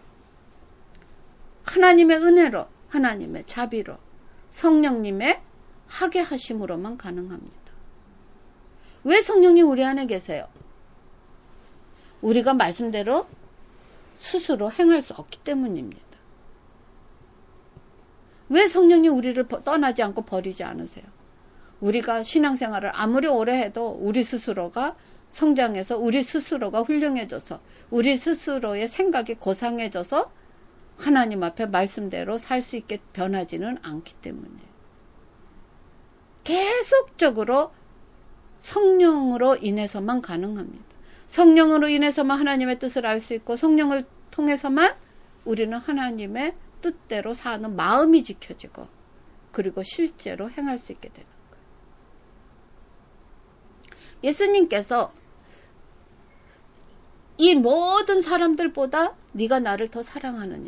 하나님의 은혜로 하나님의 자비로 성령님의 하게 하심으로만 가능합니다. 왜 성령님 우리 안에 계세요? 우리가 말씀대로 스스로 행할 수 없기 때문입니다. 왜 성령님 우리를 떠나지 않고 버리지 않으세요? 우리가 신앙생활을 아무리 오래 해도 우리 스스로가 성장해서 우리 스스로가 훌륭해져서 우리 스스로의 생각이 고상해져서 하나님 앞에 말씀대로 살 수 있게 변하지는 않기 때문이에요. 계속적으로 성령으로 인해서만 가능합니다. 성령으로 인해서만 하나님의 뜻을 알 수 있고 성령을 통해서만 우리는 하나님의 뜻대로 사는 마음이 지켜지고 그리고 실제로 행할 수 있게 되는 거예요. 예수님께서 이 모든 사람들보다 네가 나를 더 사랑하느냐.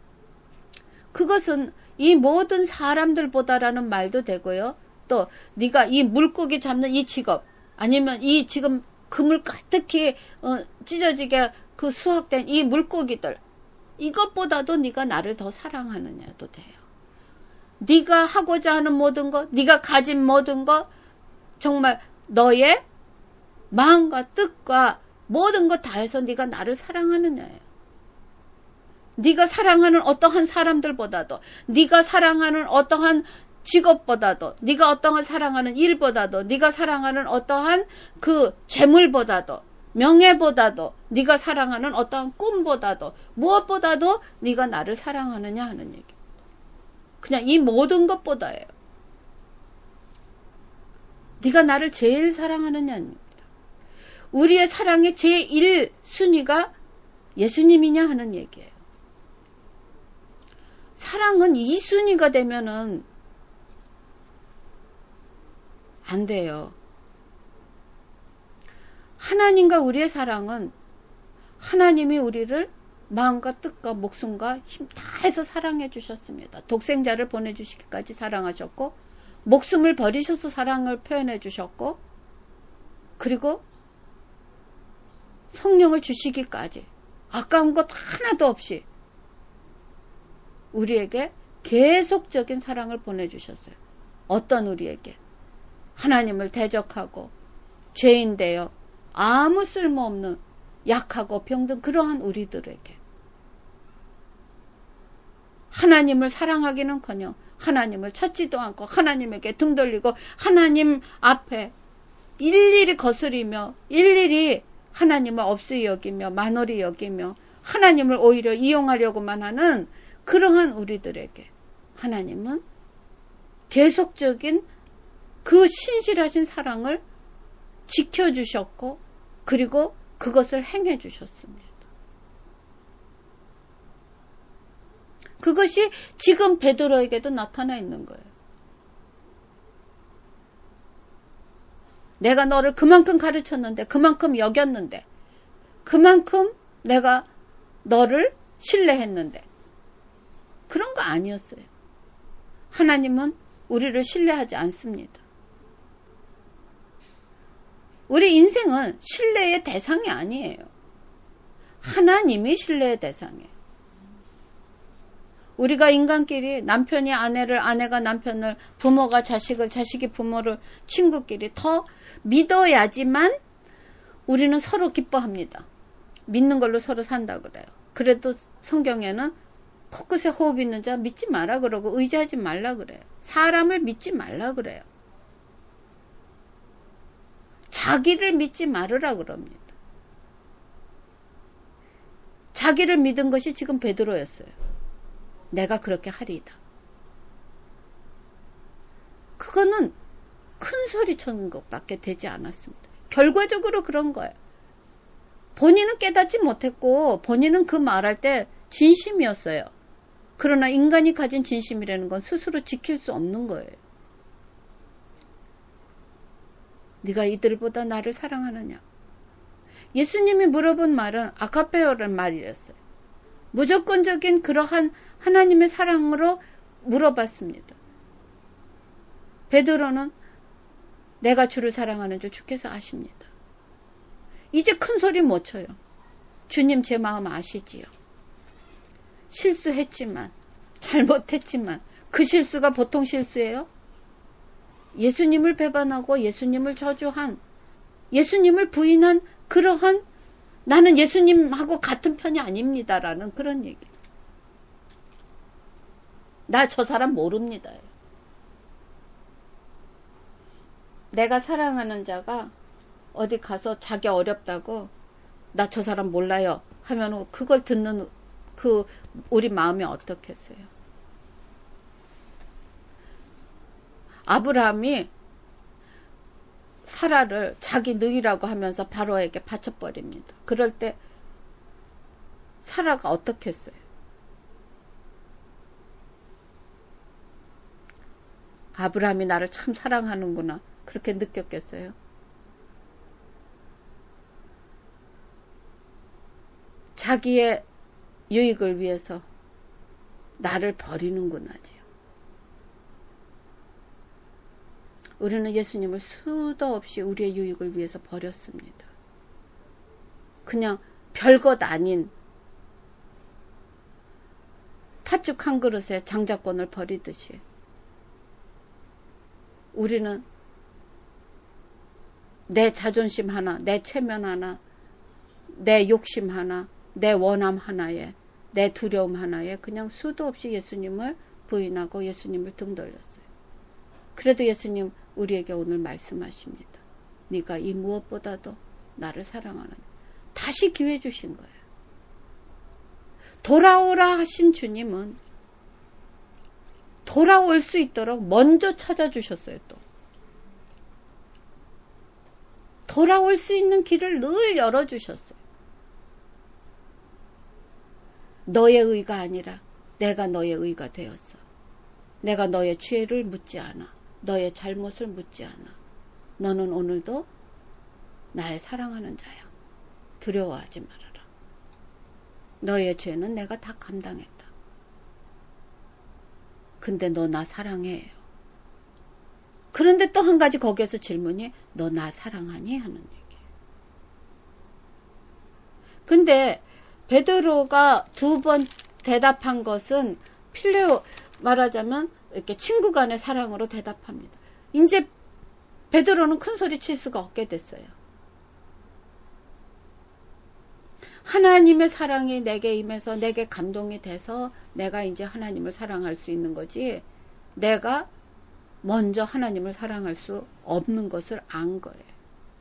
그것은 이 모든 사람들보다라는 말도 되고요. 또 네가 이 물고기 잡는 이 직업 아니면 이 지금 그물 가득히 어, 찢어지게 그 수확된 이 물고기들 이것보다도 네가 나를 더 사랑하느냐도 돼요. 네가 하고자 하는 모든 것, 네가 가진 모든 것 정말 너의 마음과 뜻과 모든 것 다해서 네가 나를 사랑하느냐예요. 네가 사랑하는 어떠한 사람들보다도 네가 사랑하는 어떠한 직업보다도 네가 어떠한 사랑하는 일보다도 네가 사랑하는 어떠한 그 재물보다도 명예보다도 네가 사랑하는 어떠한 꿈보다도 무엇보다도 네가 나를 사랑하느냐 하는 얘기. 그냥 이 모든 것보다예요. 네가 나를 제일 사랑하느냐입니다. 우리의 사랑의 제일 순위가 예수님이냐 하는 얘기예요. 사랑은 이 순위가 되면은 안 돼요. 하나님과 우리의 사랑은 하나님이 우리를 마음과 뜻과 목숨과 힘 다해서 사랑해 주셨습니다. 독생자를 보내주시기까지 사랑하셨고 목숨을 버리셔서 사랑을 표현해 주셨고 그리고 성령을 주시기까지 아까운 것 하나도 없이 우리에게 계속적인 사랑을 보내주셨어요. 어떤 우리에게? 하나님을 대적하고 죄인 되어 아무 쓸모없는 약하고 병든 그러한 우리들에게 하나님을 사랑하기는커녕 하나님을 찾지도 않고 하나님에게 등 돌리고 하나님 앞에 일일이 거스리며 일일이 하나님을 없이 여기며 만홀히 여기며 하나님을 오히려 이용하려고만 하는 그러한 우리들에게 하나님은 계속적인 그 신실하신 사랑을 지켜주셨고 그리고 그것을 행해 주셨습니다. 그것이 지금 베드로에게도 나타나 있는 거예요. 내가 너를 그만큼 가르쳤는데 그만큼 여겼는데 그만큼 내가 너를 신뢰했는데 그런 거 아니었어요. 하나님은 우리를 신뢰하지 않습니다. 우리 인생은 신뢰의 대상이 아니에요. 하나님이 신뢰의 대상이에요. 우리가 인간끼리 남편이 아내를, 아내가 남편을, 부모가 자식을, 자식이 부모를, 친구끼리 더 믿어야지만 우리는 서로 기뻐합니다. 믿는 걸로 서로 산다 그래요. 그래도 성경에는 코끝에 호흡 있는 자 믿지 마라 그러고 의지하지 말라 그래요. 사람을 믿지 말라 그래요. 자기를 믿지 말으라 그럽니다. 자기를 믿은 것이 지금 베드로였어요. 내가 그렇게 하리이다. 그거는 큰 소리 치는 것밖에 되지 않았습니다. 결과적으로 그런 거예요. 본인은 깨닫지 못했고 본인은 그 말할 때 진심이었어요. 그러나 인간이 가진 진심이라는 건 스스로 지킬 수 없는 거예요. 네가 이들보다 나를 사랑하느냐? 예수님이 물어본 말은 아가페오라는 말이었어요. 무조건적인 그러한 하나님의 사랑으로 물어봤습니다. 베드로는 내가 주를 사랑하는 줄 주께서 아십니다. 이제 큰 소리 못 쳐요. 주님 제 마음 아시지요. 실수했지만 잘못했지만 그 실수가 보통 실수예요? 예수님을 배반하고 예수님을 저주한 예수님을 부인한 그러한 나는 예수님하고 같은 편이 아닙니다라는 그런 얘기. 나 저 사람 모릅니다. 내가 사랑하는 자가 어디 가서 자기 어렵다고 나 저 사람 몰라요 하면 그걸 듣는 그 우리 마음이 어떻겠어요? 아브라함이 사라를 자기 누이라고 하면서 바로에게 바쳐버립니다. 그럴 때 사라가 어떻게 했어요? 아브라함이 나를 참 사랑하는구나 그렇게 느꼈겠어요? 자기의 유익을 위해서 나를 버리는구나지요. 우리는 예수님을 수도 없이 우리의 유익을 위해서 버렸습니다. 그냥 별것 아닌 팥죽 한 그릇에 장자권을 버리듯이 우리는 내 자존심 하나, 내 체면 하나, 내 욕심 하나, 내 원함 하나에, 내 두려움 하나에 그냥 수도 없이 예수님을 부인하고 예수님을 등 돌렸어요. 그래도 예수님 우리에게 오늘 말씀하십니다. 네가 이 무엇보다도 나를 사랑하는 다시 기회 주신 거예요. 돌아오라 하신 주님은 돌아올 수 있도록 먼저 찾아주셨어요. 또 돌아올 수 있는 길을 늘 열어주셨어요. 너의 의가 아니라 내가 너의 의가 되었어. 내가 너의 죄를 묻지 않아. 너의 잘못을 묻지 않아. 너는 오늘도 나의 사랑하는 자야. 두려워하지 말아라. 너의 죄는 내가 다 감당했다. 근데 너 나 사랑해요. 그런데 또 한 가지 거기에서 질문이 너 나 사랑하니? 하는 얘기예요. 근데 베드로가 두 번 대답한 것은 필레오 말하자면 이렇게 친구 간의 사랑으로 대답합니다. 이제 베드로는 큰 소리 칠 수가 없게 됐어요. 하나님의 사랑이 내게 임해서 내게 감동이 돼서 내가 이제 하나님을 사랑할 수 있는 거지 내가 먼저 하나님을 사랑할 수 없는 것을 안 거예요.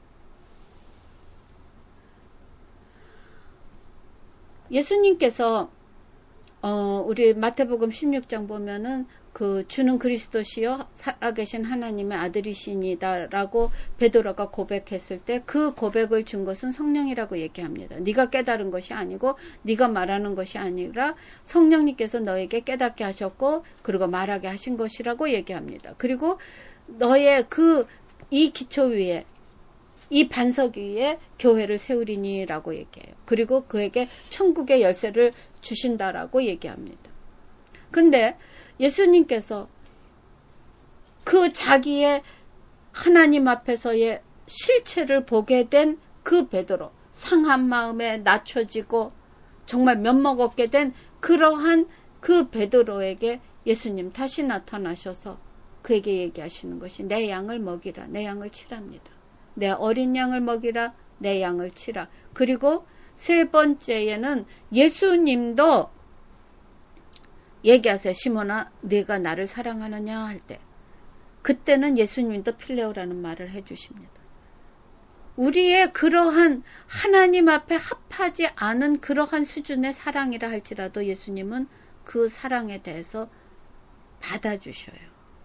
예수님께서 어, 우리 마태복음 십육 장 보면은 그 주는 그리스도시요 살아계신 하나님의 아들이시니다라고 베드로가 고백했을 때 그 고백을 준 것은 성령이라고 얘기합니다. 네가 깨달은 것이 아니고 네가 말하는 것이 아니라 성령님께서 너에게 깨닫게 하셨고 그리고 말하게 하신 것이라고 얘기합니다. 그리고 너의 그 이 기초 위에 이 반석 위에 교회를 세우리니라고 얘기해요. 그리고 그에게 천국의 열쇠를 주신다라고 얘기합니다. 근데 예수님께서 그 자기의 하나님 앞에서의 실체를 보게 된 그 베드로, 상한 마음에 낮춰지고 정말 면목 없게 된 그러한 그 베드로에게 예수님 다시 나타나셔서 그에게 얘기하시는 것이 내 양을 먹이라, 내 양을 치랍니다. 내 어린 양을 먹이라, 내 양을 치라. 그리고 세 번째에는 예수님도 얘기하세요. 시몬아, 네가 나를 사랑하느냐 할 때 그때는 예수님도 필레오라는 말을 해주십니다. 우리의 그러한 하나님 앞에 합하지 않은 그러한 수준의 사랑이라 할지라도 예수님은 그 사랑에 대해서 받아주셔요.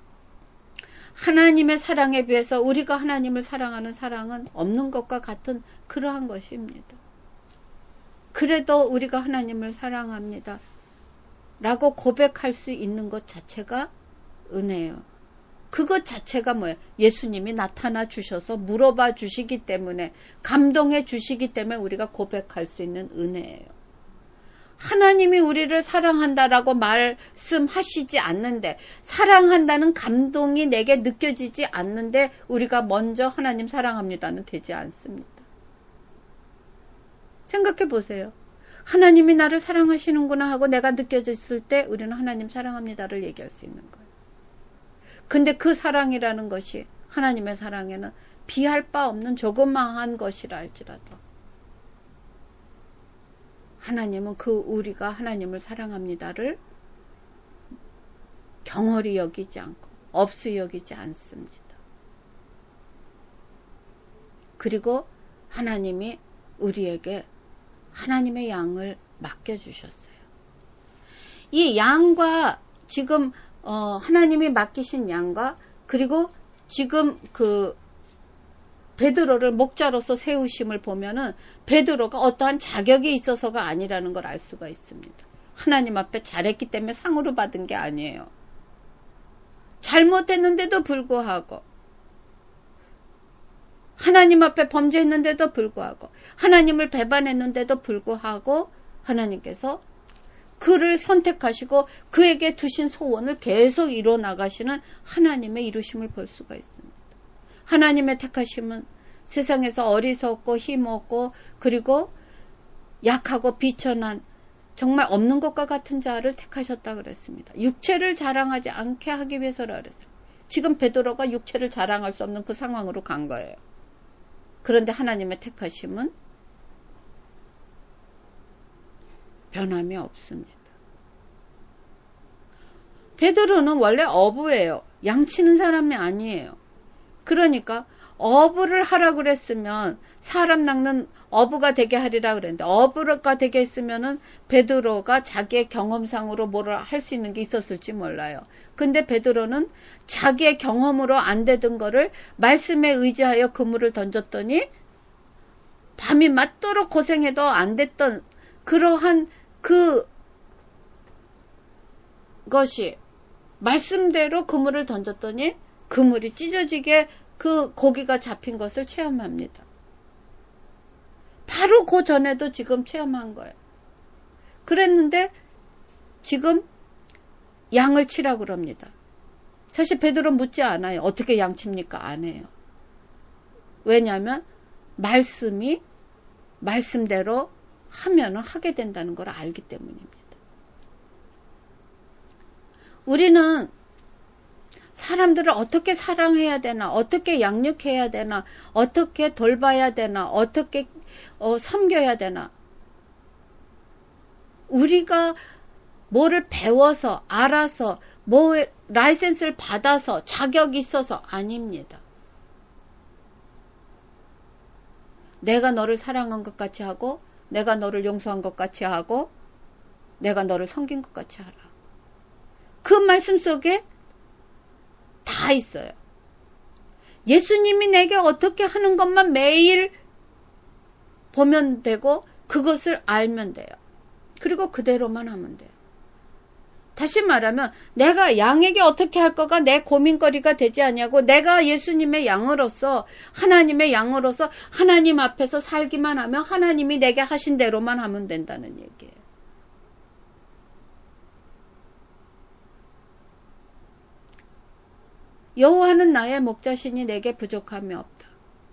하나님의 사랑에 비해서 우리가 하나님을 사랑하는 사랑은 없는 것과 같은 그러한 것입니다. 그래도 우리가 하나님을 사랑합니다. 라고 고백할 수 있는 것 자체가 은혜예요. 그것 자체가 뭐예요? 예수님이 나타나 주셔서 물어봐 주시기 때문에 감동해 주시기 때문에 우리가 고백할 수 있는 은혜예요. 하나님이 우리를 사랑한다라고 말씀하시지 않는데 사랑한다는 감동이 내게 느껴지지 않는데 우리가 먼저 하나님 사랑합니다는 되지 않습니다. 생각해 보세요. 하나님이 나를 사랑하시는구나 하고 내가 느껴졌을 때 우리는 하나님 사랑합니다를 얘기할 수 있는 거예요. 근데 그 사랑이라는 것이 하나님의 사랑에는 비할 바 없는 조그마한 것이라 할지라도 하나님은 그 우리가 하나님을 사랑합니다를 경홀히 여기지 않고 없이 여기지 않습니다. 그리고 하나님이 우리에게 하나님의 양을 맡겨주셨어요. 이 양과 지금 어, 하나님이 맡기신 양과 그리고 지금 그 베드로를 목자로서 세우심을 보면은 베드로가 어떠한 자격이 있어서가 아니라는 걸 알 수가 있습니다. 하나님 앞에 잘했기 때문에 상으로 받은 게 아니에요. 잘못했는데도 불구하고 하나님 앞에 범죄했는데도 불구하고 하나님을 배반했는데도 불구하고 하나님께서 그를 선택하시고 그에게 두신 소원을 계속 이뤄 나가시는 하나님의 이루심을 볼 수가 있습니다. 하나님의 택하심은 세상에서 어리석고 힘없고 그리고 약하고 비천한 정말 없는 것과 같은 자를 택하셨다 그랬습니다. 육체를 자랑하지 않게 하기 위해서라 그랬어요. 지금 베드로가 육체를 자랑할 수 없는 그 상황으로 간 거예요. 그런데 하나님의 택하심은 변함이 없습니다. 베드로는 원래 어부예요. 양치는 사람이 아니에요. 그러니까 어부를 하라고 그랬으면 사람 낚는 어부가 되게 하리라 그랬는데 어부가 되게 했으면은 베드로가 자기의 경험상으로 뭐를 할 수 있는 게 있었을지 몰라요. 근데 베드로는 자기의 경험으로 안 되던 거를 말씀에 의지하여 그물을 던졌더니 밤이 맞도록 고생해도 안 됐던 그러한 그 것이 말씀대로 그물을 던졌더니 그물이 찢어지게 그 고기가 잡힌 것을 체험합니다. 바로 그 전에도 지금 체험한 거예요. 그랬는데 지금 양을 치라고 그럽니다. 사실 베드로 묻지 않아요. 어떻게 양 칩니까? 안 해요. 왜냐하면 말씀이 말씀대로 하면은 하게 된다는 걸 알기 때문입니다. 우리는 사람들을 어떻게 사랑해야 되나, 어떻게 양육해야 되나, 어떻게 돌봐야 되나, 어떻게 어, 섬겨야 되나. 우리가 뭐를 배워서, 알아서, 뭐 라이센스를 받아서, 자격이 있어서 아닙니다. 내가 너를 사랑한 것 같이 하고, 내가 너를 용서한 것 같이 하고, 내가 너를 섬긴 것 같이 하라. 그 말씀 속에 다 있어요. 예수님이 내게 어떻게 하는 것만 매일 보면 되고 그것을 알면 돼요. 그리고 그대로만 하면 돼요. 다시 말하면 내가 양에게 어떻게 할 거가 내 고민거리가 되지 않냐고 내가 예수님의 양으로서 하나님의 양으로서 하나님 앞에서 살기만 하면 하나님이 내게 하신 대로만 하면 된다는 얘기예요. 여호와는 나의 목자시니 내게 부족함이 없다.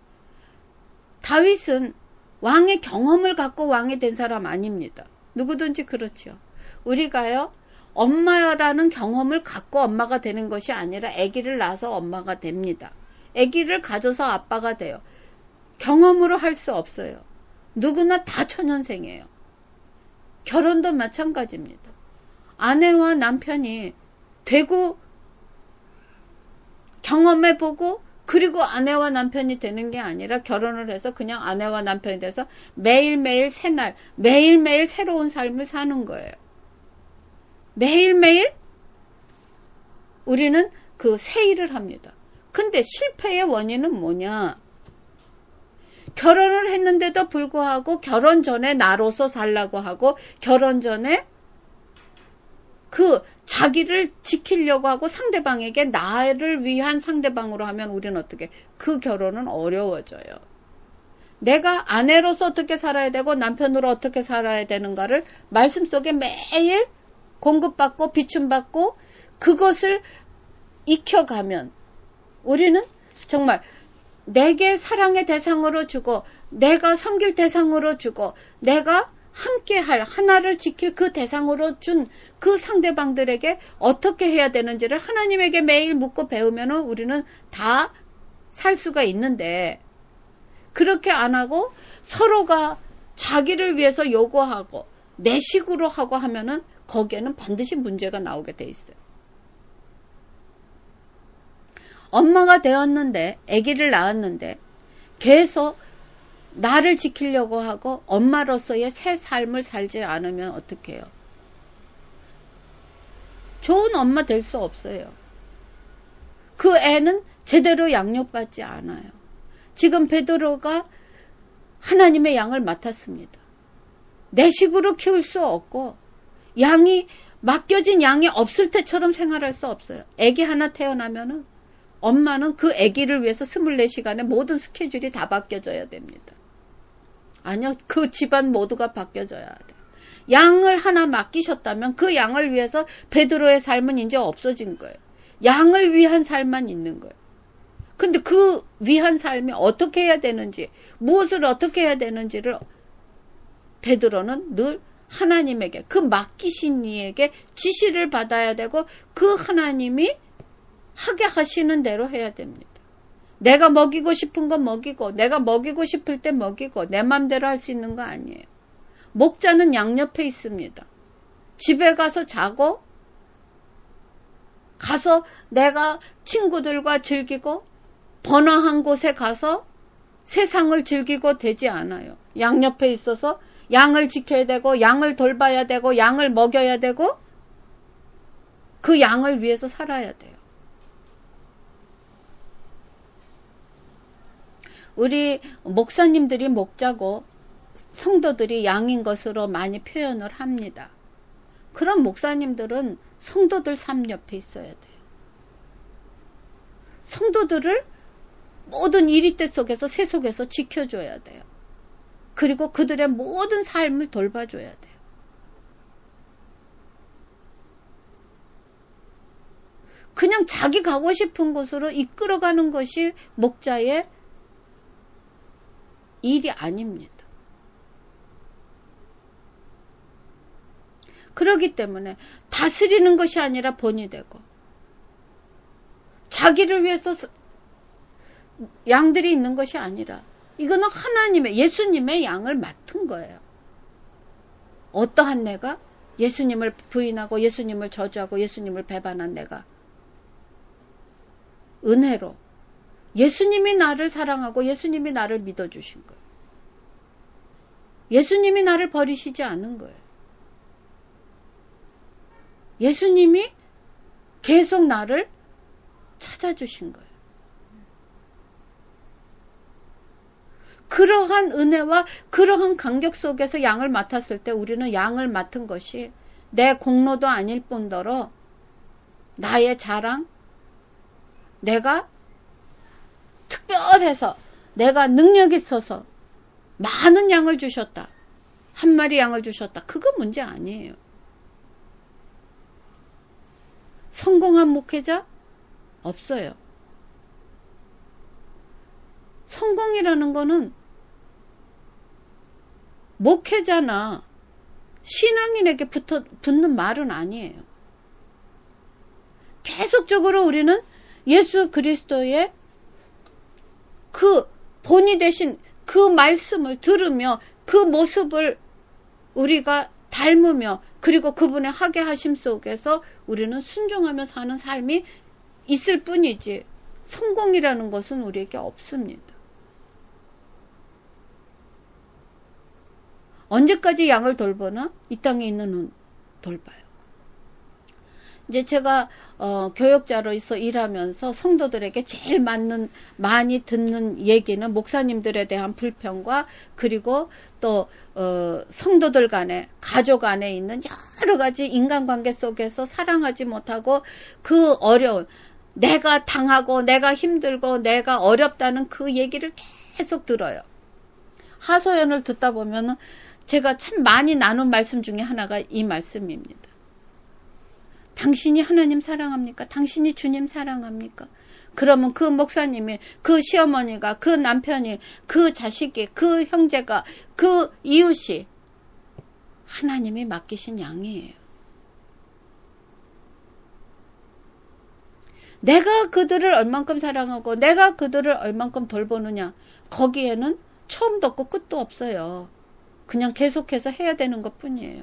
다윗은 왕의 경험을 갖고 왕이 된 사람 아닙니다. 누구든지 그렇죠. 우리가요, 엄마라는 경험을 갖고 엄마가 되는 것이 아니라 아기를 낳아서 엄마가 됩니다. 아기를 가져서 아빠가 돼요. 경험으로 할 수 없어요. 누구나 다 초년생이에요. 결혼도 마찬가지입니다. 아내와 남편이 되고 경험해보고 그리고 아내와 남편이 되는 게 아니라 결혼을 해서 그냥 아내와 남편이 돼서 매일매일 새날, 매일매일 새로운 삶을 사는 거예요. 매일매일 우리는 그 새 일을 합니다. 근데 실패의 원인은 뭐냐? 결혼을 했는데도 불구하고 결혼 전에 나로서 살라고 하고 결혼 전에 그 자기를 지키려고 하고 상대방에게 나를 위한 상대방으로 하면 우리는 어떻게 그 결혼은 어려워져요. 내가 아내로서 어떻게 살아야 되고 남편으로 어떻게 살아야 되는가를 말씀 속에 매일 공급받고 비춤받고 그것을 익혀가면 우리는 정말 내게 사랑의 대상으로 주고 내가 섬길 대상으로 주고 내가 함께할 하나를 지킬 그 대상으로 준 그 상대방들에게 어떻게 해야 되는지를 하나님에게 매일 묻고 배우면 우리는 다 살 수가 있는데 그렇게 안 하고 서로가 자기를 위해서 요구하고 내 식으로 하고 하면은 거기에는 반드시 문제가 나오게 돼 있어요. 엄마가 되었는데 아기를 낳았는데 계속 나를 지키려고 하고 엄마로서의 새 삶을 살지 않으면 어떻게 해요? 좋은 엄마 될 수 없어요. 그 애는 제대로 양육받지 않아요. 지금 베드로가 하나님의 양을 맡았습니다. 내 식으로 키울 수 없고 양이 맡겨진 양이 없을 때처럼 생활할 수 없어요. 아기 하나 태어나면은 엄마는 그 아기를 위해서 스물네 시간에 모든 스케줄이 다 바뀌어져야 됩니다. 아니요, 그 집안 모두가 바뀌어져야 돼요. 양을 하나 맡기셨다면 그 양을 위해서 베드로의 삶은 이제 없어진 거예요. 양을 위한 삶만 있는 거예요. 근데 그 위한 삶이 어떻게 해야 되는지, 무엇을 어떻게 해야 되는지를 베드로는 늘 하나님에게, 그 맡기신 이에게 지시를 받아야 되고 그 하나님이 하게 하시는 대로 해야 됩니다. 내가 먹이고 싶은 거 먹이고 내가 먹이고 싶을 때 먹이고 내 맘대로 할 수 있는 거 아니에요. 목자는 양 옆에 있습니다. 집에 가서 자고 가서 내가 친구들과 즐기고 번화한 곳에 가서 세상을 즐기고 되지 않아요. 양 옆에 있어서 양을 지켜야 되고 양을 돌봐야 되고 양을 먹여야 되고 그 양을 위해서 살아야 돼요. 우리 목사님들이 목자고 성도들이 양인 것으로 많이 표현을 합니다. 그런 목사님들은 성도들 삶 옆에 있어야 돼요. 성도들을 모든 일이 때 속에서 세 속에서 지켜줘야 돼요. 그리고 그들의 모든 삶을 돌봐줘야 돼요. 그냥 자기 가고 싶은 곳으로 이끌어가는 것이 목자의 일이 아닙니다. 그렇기 때문에 다스리는 것이 아니라 본이 되고 자기를 위해서 양들이 있는 것이 아니라 이거는 하나님의, 예수님의 양을 맡은 거예요. 어떠한 내가 예수님을 부인하고 예수님을 저주하고 예수님을 배반한 내가 은혜로 예수님이 나를 사랑하고 예수님이 나를 믿어주신 거예요. 예수님이 나를 버리시지 않은 거예요. 예수님이 계속 나를 찾아주신 거예요. 그러한 은혜와 그러한 간격 속에서 양을 맡았을 때 우리는 양을 맡은 것이 내 공로도 아닐 뿐더러 나의 자랑, 내가 특별해서 내가 능력 있어서 많은 양을 주셨다. 한 마리 양을 주셨다. 그거 문제 아니에요. 성공한 목회자? 없어요. 성공이라는 거는 목회자나 신앙인에게 붙어, 붙는 말은 아니에요. 계속적으로 우리는 예수 그리스도의 그 본이 되신 그 말씀을 들으며 그 모습을 우리가 닮으며 그리고 그분의 하게 하심 속에서 우리는 순종하며 사는 삶이 있을 뿐이지 성공이라는 것은 우리에게 없습니다. 언제까지 양을 돌보나? 이 땅에 있는 한 돌봐요. 이제 제가 어, 교역자로서 일하면서 성도들에게 제일 맞는 많이 듣는 얘기는 목사님들에 대한 불평과 그리고 또 어, 성도들 간에 가족 안에 있는 여러 가지 인간관계 속에서 사랑하지 못하고 그 어려운 내가 당하고 내가 힘들고 내가 어렵다는 그 얘기를 계속 들어요. 하소연을 듣다 보면 제가 참 많이 나눈 말씀 중에 하나가 이 말씀입니다. 당신이 하나님 사랑합니까? 당신이 주님 사랑합니까? 그러면 그 목사님이, 그 시어머니가, 그 남편이, 그 자식이, 그 형제가, 그 이웃이 하나님이 맡기신 양이에요. 내가 그들을 얼만큼 사랑하고 내가 그들을 얼만큼 돌보느냐, 거기에는 처음도 없고 끝도 없어요. 그냥 계속해서 해야 되는 것 뿐이에요.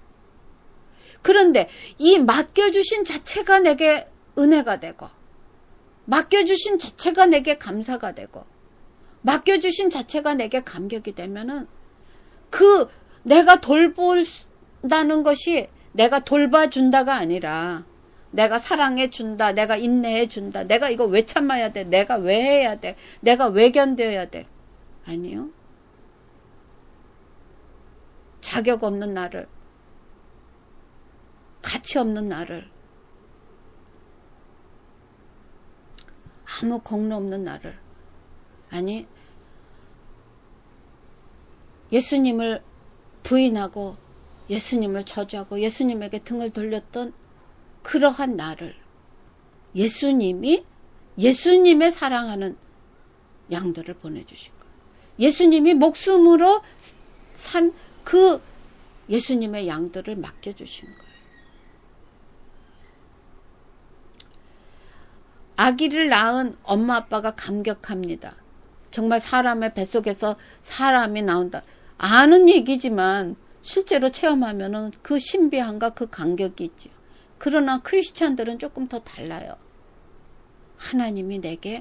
그런데 이 맡겨주신 자체가 내게 은혜가 되고 맡겨주신 자체가 내게 감사가 되고 맡겨주신 자체가 내게 감격이 되면은 그 내가 돌본다는 것이 내가 돌봐준다가 아니라 내가 사랑해준다, 내가 인내해준다, 내가 이거 왜 참아야 돼, 내가 왜 해야 돼, 내가 왜 견뎌야 돼. 아니요. 자격 없는 나를, 가치 없는 나를, 아무 공로 없는 나를, 아니 예수님을 부인하고 예수님을 저주하고 예수님에게 등을 돌렸던 그러한 나를 예수님이 예수님의 사랑하는 양들을 보내주신 거예요. 예수님이 목숨으로 산 그 예수님의 양들을 맡겨주신 거예요. 아기를 낳은 엄마 아빠가 감격합니다. 정말 사람의 뱃속에서 사람이 나온다. 아는 얘기지만 실제로 체험하면은 그 신비함과 그 감격이 있죠. 그러나 크리스찬들은 조금 더 달라요. 하나님이 내게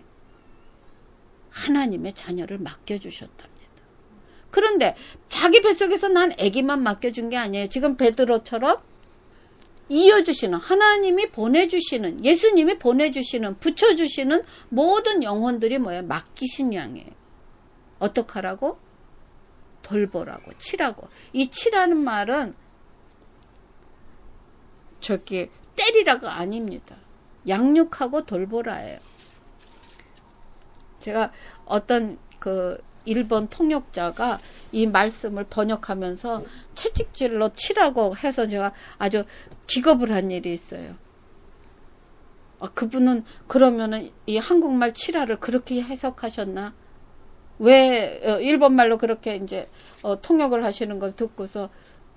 하나님의 자녀를 맡겨주셨답니다. 그런데 자기 뱃속에서 난 아기만 맡겨준 게 아니에요. 지금 베드로처럼 이어주시는 하나님이 보내주시는 예수님이 보내주시는 붙여주시는 모든 영혼들이 뭐예요? 맡기신 양이에요. 어떡하라고? 돌보라고 치라고. 이 치라는 말은 저기 때리라가 아닙니다. 양육하고 돌보라예요. 제가 어떤 그 일본 통역자가 이 말씀을 번역하면서 채찍질로 치라고 해서 제가 아주 기겁을 한 일이 있어요. 아, 그분은 그러면은 이 한국말 치라를 그렇게 해석하셨나? 왜 일본말로 그렇게 이제 어, 통역을 하시는 걸 듣고서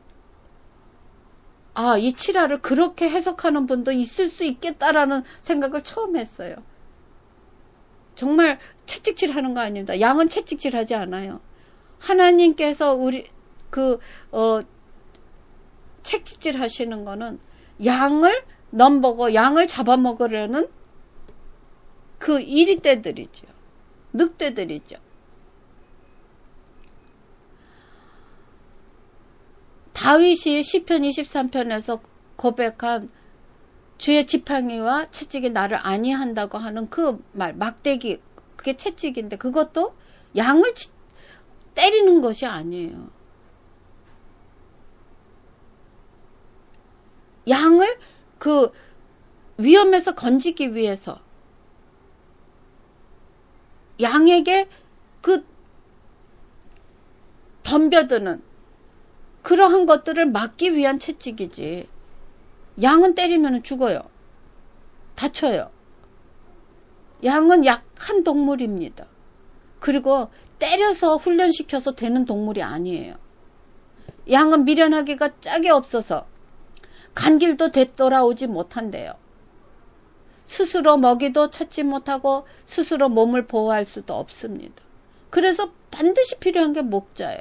아, 이 치라를 그렇게 해석하는 분도 있을 수 있겠다라는 생각을 처음 했어요. 정말 채찍질 하는 거 아닙니다. 양은 채찍질 하지 않아요. 하나님께서 우리 그 어, 채찍질 하시는 거는 양을 넘보고 양을 잡아먹으려는 그 이리떼들이죠. 늑대들이죠. 다윗이 시편 이십삼 편에서 고백한 주의 지팡이와 채찍이 나를 안위한다고 하는 그 말, 막대기, 그게 채찍인데 그것도 양을 치, 때리는 것이 아니에요. 양을 그 위험에서 건지기 위해서 양에게 그 덤벼드는 그러한 것들을 막기 위한 채찍이지. 양은 때리면 죽어요. 다쳐요. 양은 약한 동물입니다. 그리고 때려서 훈련시켜서 되는 동물이 아니에요. 양은 미련하기가 짝이 없어서 간 길도 되돌아오지 못한대요. 스스로 먹이도 찾지 못하고 스스로 몸을 보호할 수도 없습니다. 그래서 반드시 필요한 게 목자예요.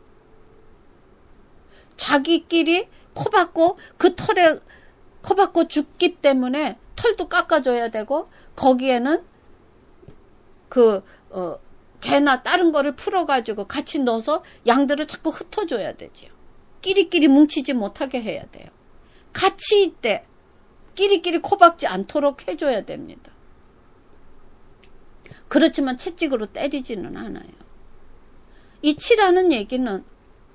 자기끼리 코박고 그 털에 코박고 죽기 때문에 털도 깎아줘야 되고 거기에는 그 어, 개나 다른 거를 풀어가지고 같이 넣어서 양들을 자꾸 흩어줘야 되지요. 끼리끼리 뭉치지 못하게 해야 돼요. 같이 있대 끼리끼리 코박지 않도록 해줘야 됩니다. 그렇지만 채찍으로 때리지는 않아요. 이 치라는 얘기는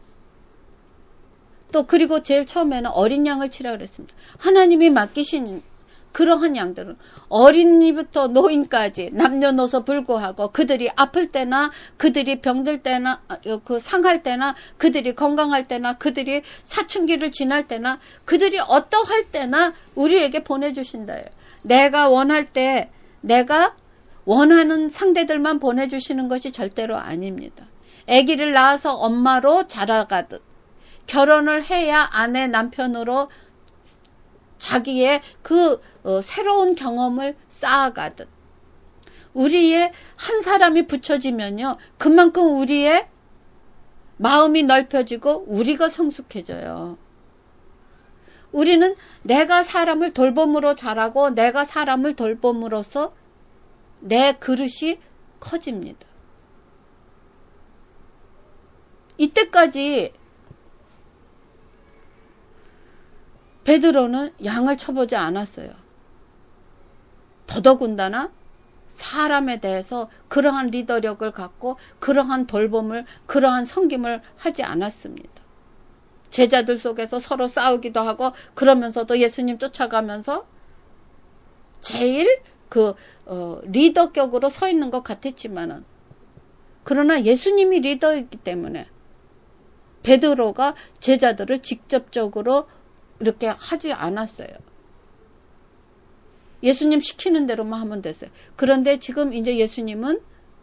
또 그리고 제일 처음에는 어린 양을 치라 그랬습니다. 하나님이 맡기신 그러한 양들은 어린이부터 노인까지 남녀노소 불구하고 그들이 아플 때나 그들이 병들 때나 그 상할 때나 그들이 건강할 때나 그들이 사춘기를 지날 때나 그들이 어떠할 때나 우리에게 보내주신다요. 내가 원할 때 내가 원하는 상대들만 보내주시는 것이 절대로 아닙니다. 아기를 낳아서 엄마로 자라가듯 결혼을 해야 아내 남편으로 자기의 그 어, 새로운 경험을 쌓아가듯 우리의 한 사람이 붙여지면요 그만큼 우리의 마음이 넓혀지고 우리가 성숙해져요. 우리는 내가 사람을 돌봄으로 자라고 내가 사람을 돌봄으로써 내 그릇이 커집니다. 그때까지 베드로는 양을 쳐보지 않았어요. 더더군다나 사람에 대해서 그러한 리더력을 갖고 그러한 돌봄을, 그러한 섬김을 하지 않았습니다. 제자들 속에서 서로 싸우기도 하고 그러면서도 예수님 쫓아가면서 제일 그 어, 리더격으로 서 있는 것 같았지만은, 그러나 예수님이 리더이기 때문에 베드로가 제자들을 직접적으로 이렇게 하지 않았어요. 예수님 시키는 대로만 하면 됐어요. 그런데 지금 이제 예수님은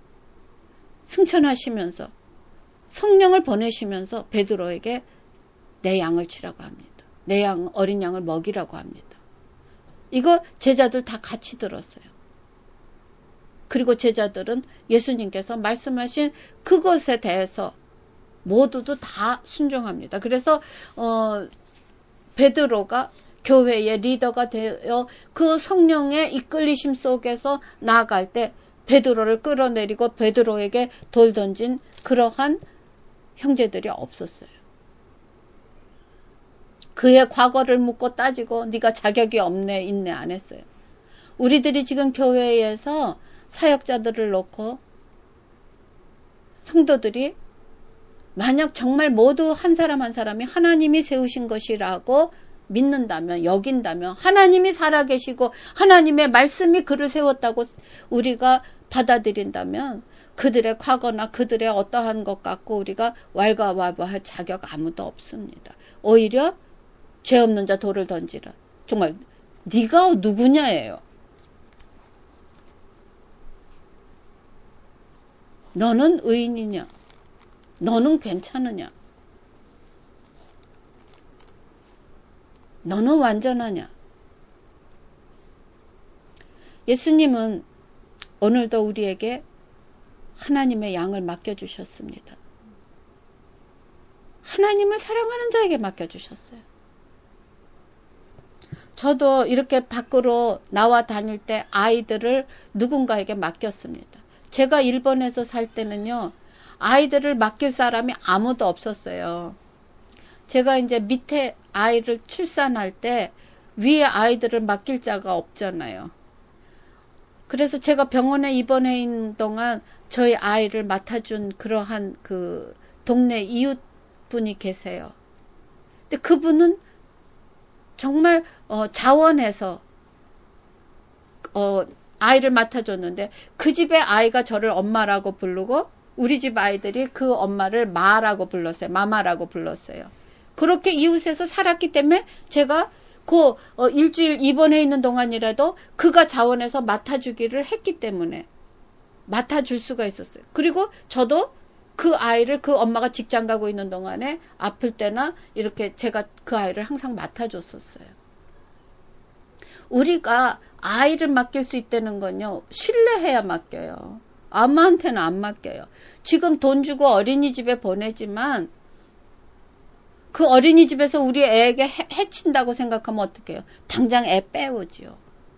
승천하시면서 성령을 보내시면서 베드로에게 내 양을 치라고 합니다. 내 양, 어린 양을 먹이라고 합니다. 이거 제자들 다 같이 들었어요. 그리고 제자들은 예수님께서 말씀하신 그것에 대해서 모두도 다 순종합니다. 그래서 어, 베드로가 교회의 리더가 되어 그 성령의 이끌리심 속에서 나아갈 때 베드로를 끌어내리고 베드로에게 돌 던진 그러한 형제들이 없었어요. 그의 과거를 묻고 따지고 네가 자격이 없네 있네 안 했어요. 우리들이 지금 교회에서 사역자들을 놓고 성도들이 만약 정말 모두 한 사람 한 사람이 하나님이 세우신 것이라고 믿는다면, 여긴다면, 하나님이 살아계시고 하나님의 말씀이 그를 세웠다고 우리가 받아들인다면 그들의 과거나 그들의 어떠한 것 갖고 우리가 왈가왈부할 자격 아무도 없습니다. 오히려 죄 없는 자 돌을 던지라. 정말 네가 누구냐예요. 너는 의인이냐? 너는 괜찮으냐? 너는 완전하냐? 예수님은 오늘도 우리에게 하나님의 양을 맡겨주셨습니다. 하나님을 사랑하는 자에게 맡겨주셨어요. 저도 이렇게 밖으로 나와 다닐 때 아이들을 누군가에게 맡겼습니다. 제가 일본에서 살 때는요, 아이들을 맡길 사람이 아무도 없었어요. 제가 이제 밑에 아이를 출산할 때 위에 아이들을 맡길 자가 없잖아요. 그래서 제가 병원에 입원해 있는 동안 저희 아이를 맡아준 그러한 그 동네 이웃분이 계세요. 근데 그분은 정말 어, 자원해서 어, 아이를 맡아줬는데 그 집의 아이가 저를 엄마라고 부르고 우리 집 아이들이 그 엄마를 마라고 불렀어요. 마마라고 불렀어요. 그렇게 이웃에서 살았기 때문에 제가 그 어, 일주일 입원해 있는 동안이라도 그가 자원해서 맡아주기를 했기 때문에 맡아줄 수가 있었어요. 그리고 저도 그 아이를 그 엄마가 직장 가고 있는 동안에 아플 때나 이렇게 제가 그 아이를 항상 맡아줬었어요. 우리가 아이를 맡길 수 있다는 건요, 신뢰해야 맡겨요. 아무한테는 안 맡겨요. 지금 돈 주고 어린이집에 보내지만 그 어린이집에서 우리 애에게 해, 해친다고 생각하면 어떡해요? 당장 애 빼오지요.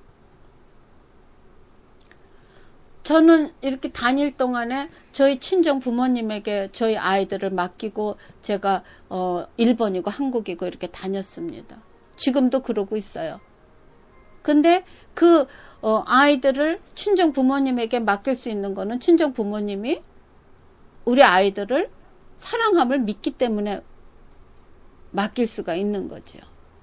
저는 이렇게 다닐 동안에 저희 친정 부모님에게 저희 아이들을 맡기고 제가 어, 일본이고 한국이고 이렇게 다녔습니다. 지금도 그러고 있어요. 근데 그 어, 아이들을 친정 부모님에게 맡길 수 있는 거는 친정 부모님이 우리 아이들을 사랑함을 믿기 때문에 맡길 수가 있는 거죠.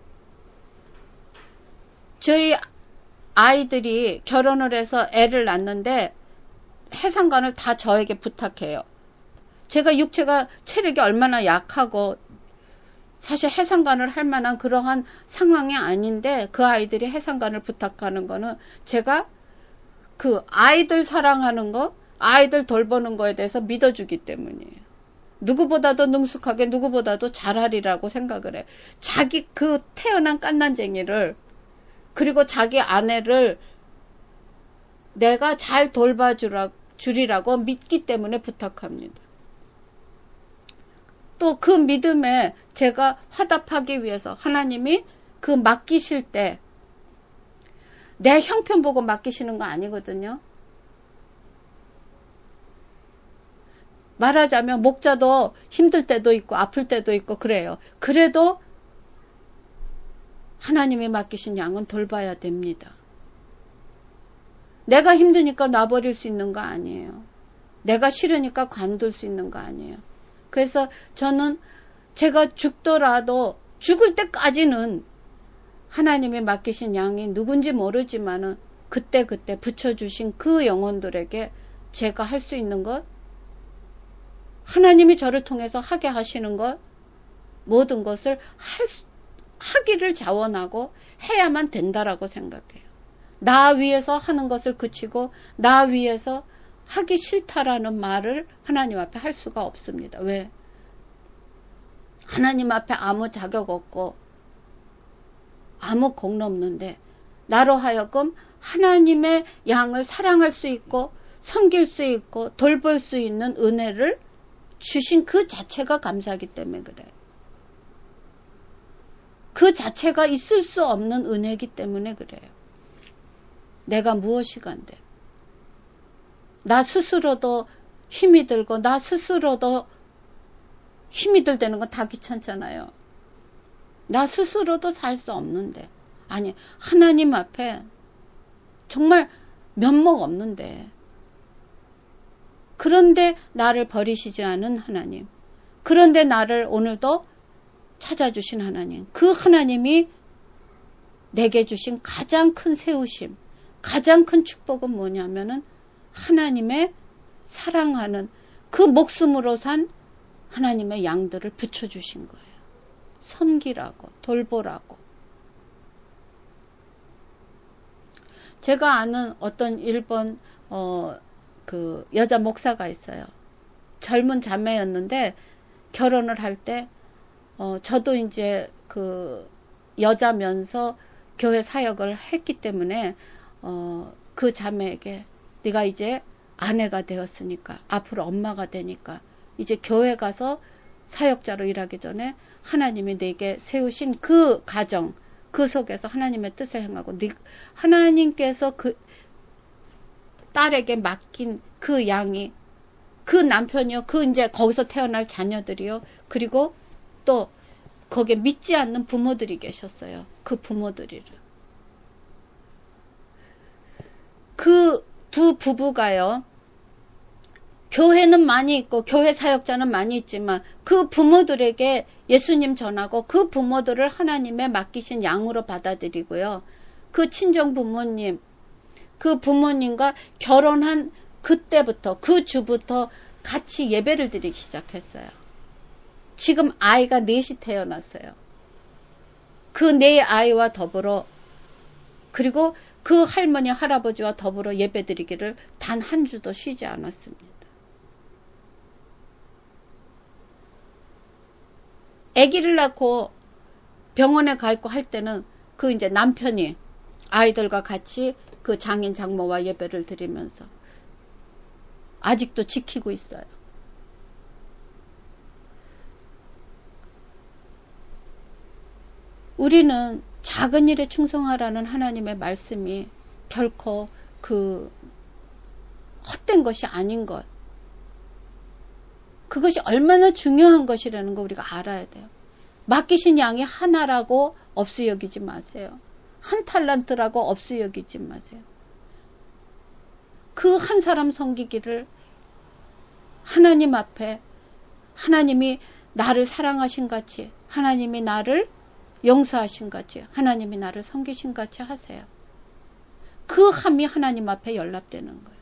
저희 아이들이 결혼을 해서 애를 낳는데 해상관을 다 저에게 부탁해요. 제가 육체가 체력이 얼마나 약하고 사실 해상관을 할 만한 그러한 상황이 아닌데 그 아이들이 해상관을 부탁하는 거는 제가 그 아이들 사랑하는 거, 아이들 돌보는 거에 대해서 믿어주기 때문이에요. 누구보다도 능숙하게 누구보다도 잘하리라고 생각을 해. 자기 그 태어난 깐난쟁이를 그리고 자기 아내를 내가 잘 돌봐주리라고 믿기 때문에 부탁합니다. 또 그 믿음에 제가 화답하기 위해서 하나님이 그 맡기실 때 내 형편 보고 맡기시는 거 아니거든요. 말하자면 목자도 힘들 때도 있고 아플 때도 있고 그래요. 그래도 하나님이 맡기신 양은 돌봐야 됩니다. 내가 힘드니까 놔버릴 수 있는 거 아니에요. 내가 싫으니까 관둘 수 있는 거 아니에요. 그래서 저는 제가 죽더라도 죽을 때까지는 하나님이 맡기신 양이 누군지 모르지만은 그때그때 붙여주신 그 영혼들에게 제가 할 수 있는 것, 하나님이 저를 통해서 하게 하시는 것, 모든 것을 할 수, 하기를 자원하고 해야만 된다라고 생각해요. 나 위해서 하는 것을 그치고 나 위해서 하기 싫다라는 말을 하나님 앞에 할 수가 없습니다. 왜? 하나님 앞에 아무 자격 없고 아무 공로 없는데 나로 하여금 하나님의 양을 사랑할 수 있고 섬길 수 있고 돌볼 수 있는 은혜를 주신 그 자체가 감사하기 때문에 그래요. 그 자체가 있을 수 없는 은혜이기 때문에 그래요. 내가 무엇이 간대. 나 스스로도 힘이 들고 나 스스로도 힘이 들 때는 건 다 귀찮잖아요. 나 스스로도 살 수 없는데, 아니 하나님 앞에 정말 면목 없는데, 그런데 나를 버리시지 않은 하나님, 그런데 나를 오늘도 찾아주신 하나님, 그 하나님이 내게 주신 가장 큰 세우심, 가장 큰 축복은 뭐냐면은 하나님의 사랑하는 그 목숨으로 산 하나님의 양들을 붙여주신 거예요. 섬기라고, 돌보라고. 제가 아는 어떤 일본 어, 그 여자 목사가 있어요. 젊은 자매였는데 결혼을 할 때 어, 저도 이제 그 여자면서 교회 사역을 했기 때문에 어, 그 자매에게 네가 이제 아내가 되었으니까 앞으로 엄마가 되니까 이제 교회 가서 사역자로 일하기 전에 하나님이 내게 세우신 그 가정, 그 속에서 하나님의 뜻을 행하고 네, 하나님께서 그 딸에게 맡긴 그 양이 그 남편이요, 그 이제 거기서 태어날 자녀들이요, 그리고 또 거기에 믿지 않는 부모들이 계셨어요. 그 부모들이를. 그 두 부부가요, 교회는 많이 있고 교회 사역자는 많이 있지만 그 부모들에게 예수님 전하고 그 부모들을 하나님의 맡기신 양으로 받아들이고요. 그 친정 부모님, 그 부모님과 결혼한 그때부터, 그 주부터 같이 예배를 드리기 시작했어요. 지금 아이가 넷이 태어났어요. 그 네 아이와 더불어, 그리고 그 할머니, 할아버지와 더불어 예배 드리기를 단 한 주도 쉬지 않았습니다. 아기를 낳고 병원에 가 있고 할 때는 그 이제 남편이 아이들과 같이 그 장인 장모와 예배를 드리면서 아직도 지키고 있어요. 우리는 작은 일에 충성하라는 하나님의 말씀이 결코 그 헛된 것이 아닌 것, 그것이 얼마나 중요한 것이라는 거 우리가 알아야 돼요. 맡기신 양이 하나라고 없이 여기지 마세요. 한 탈란트라고 없이 여기지 마세요. 그 한 사람 섬기기를 하나님 앞에, 하나님이 나를 사랑하신 같이, 하나님이 나를 용서하신 같이, 하나님이 나를 섬기신 같이 하세요. 그 함이 하나님 앞에 연락되는 거예요.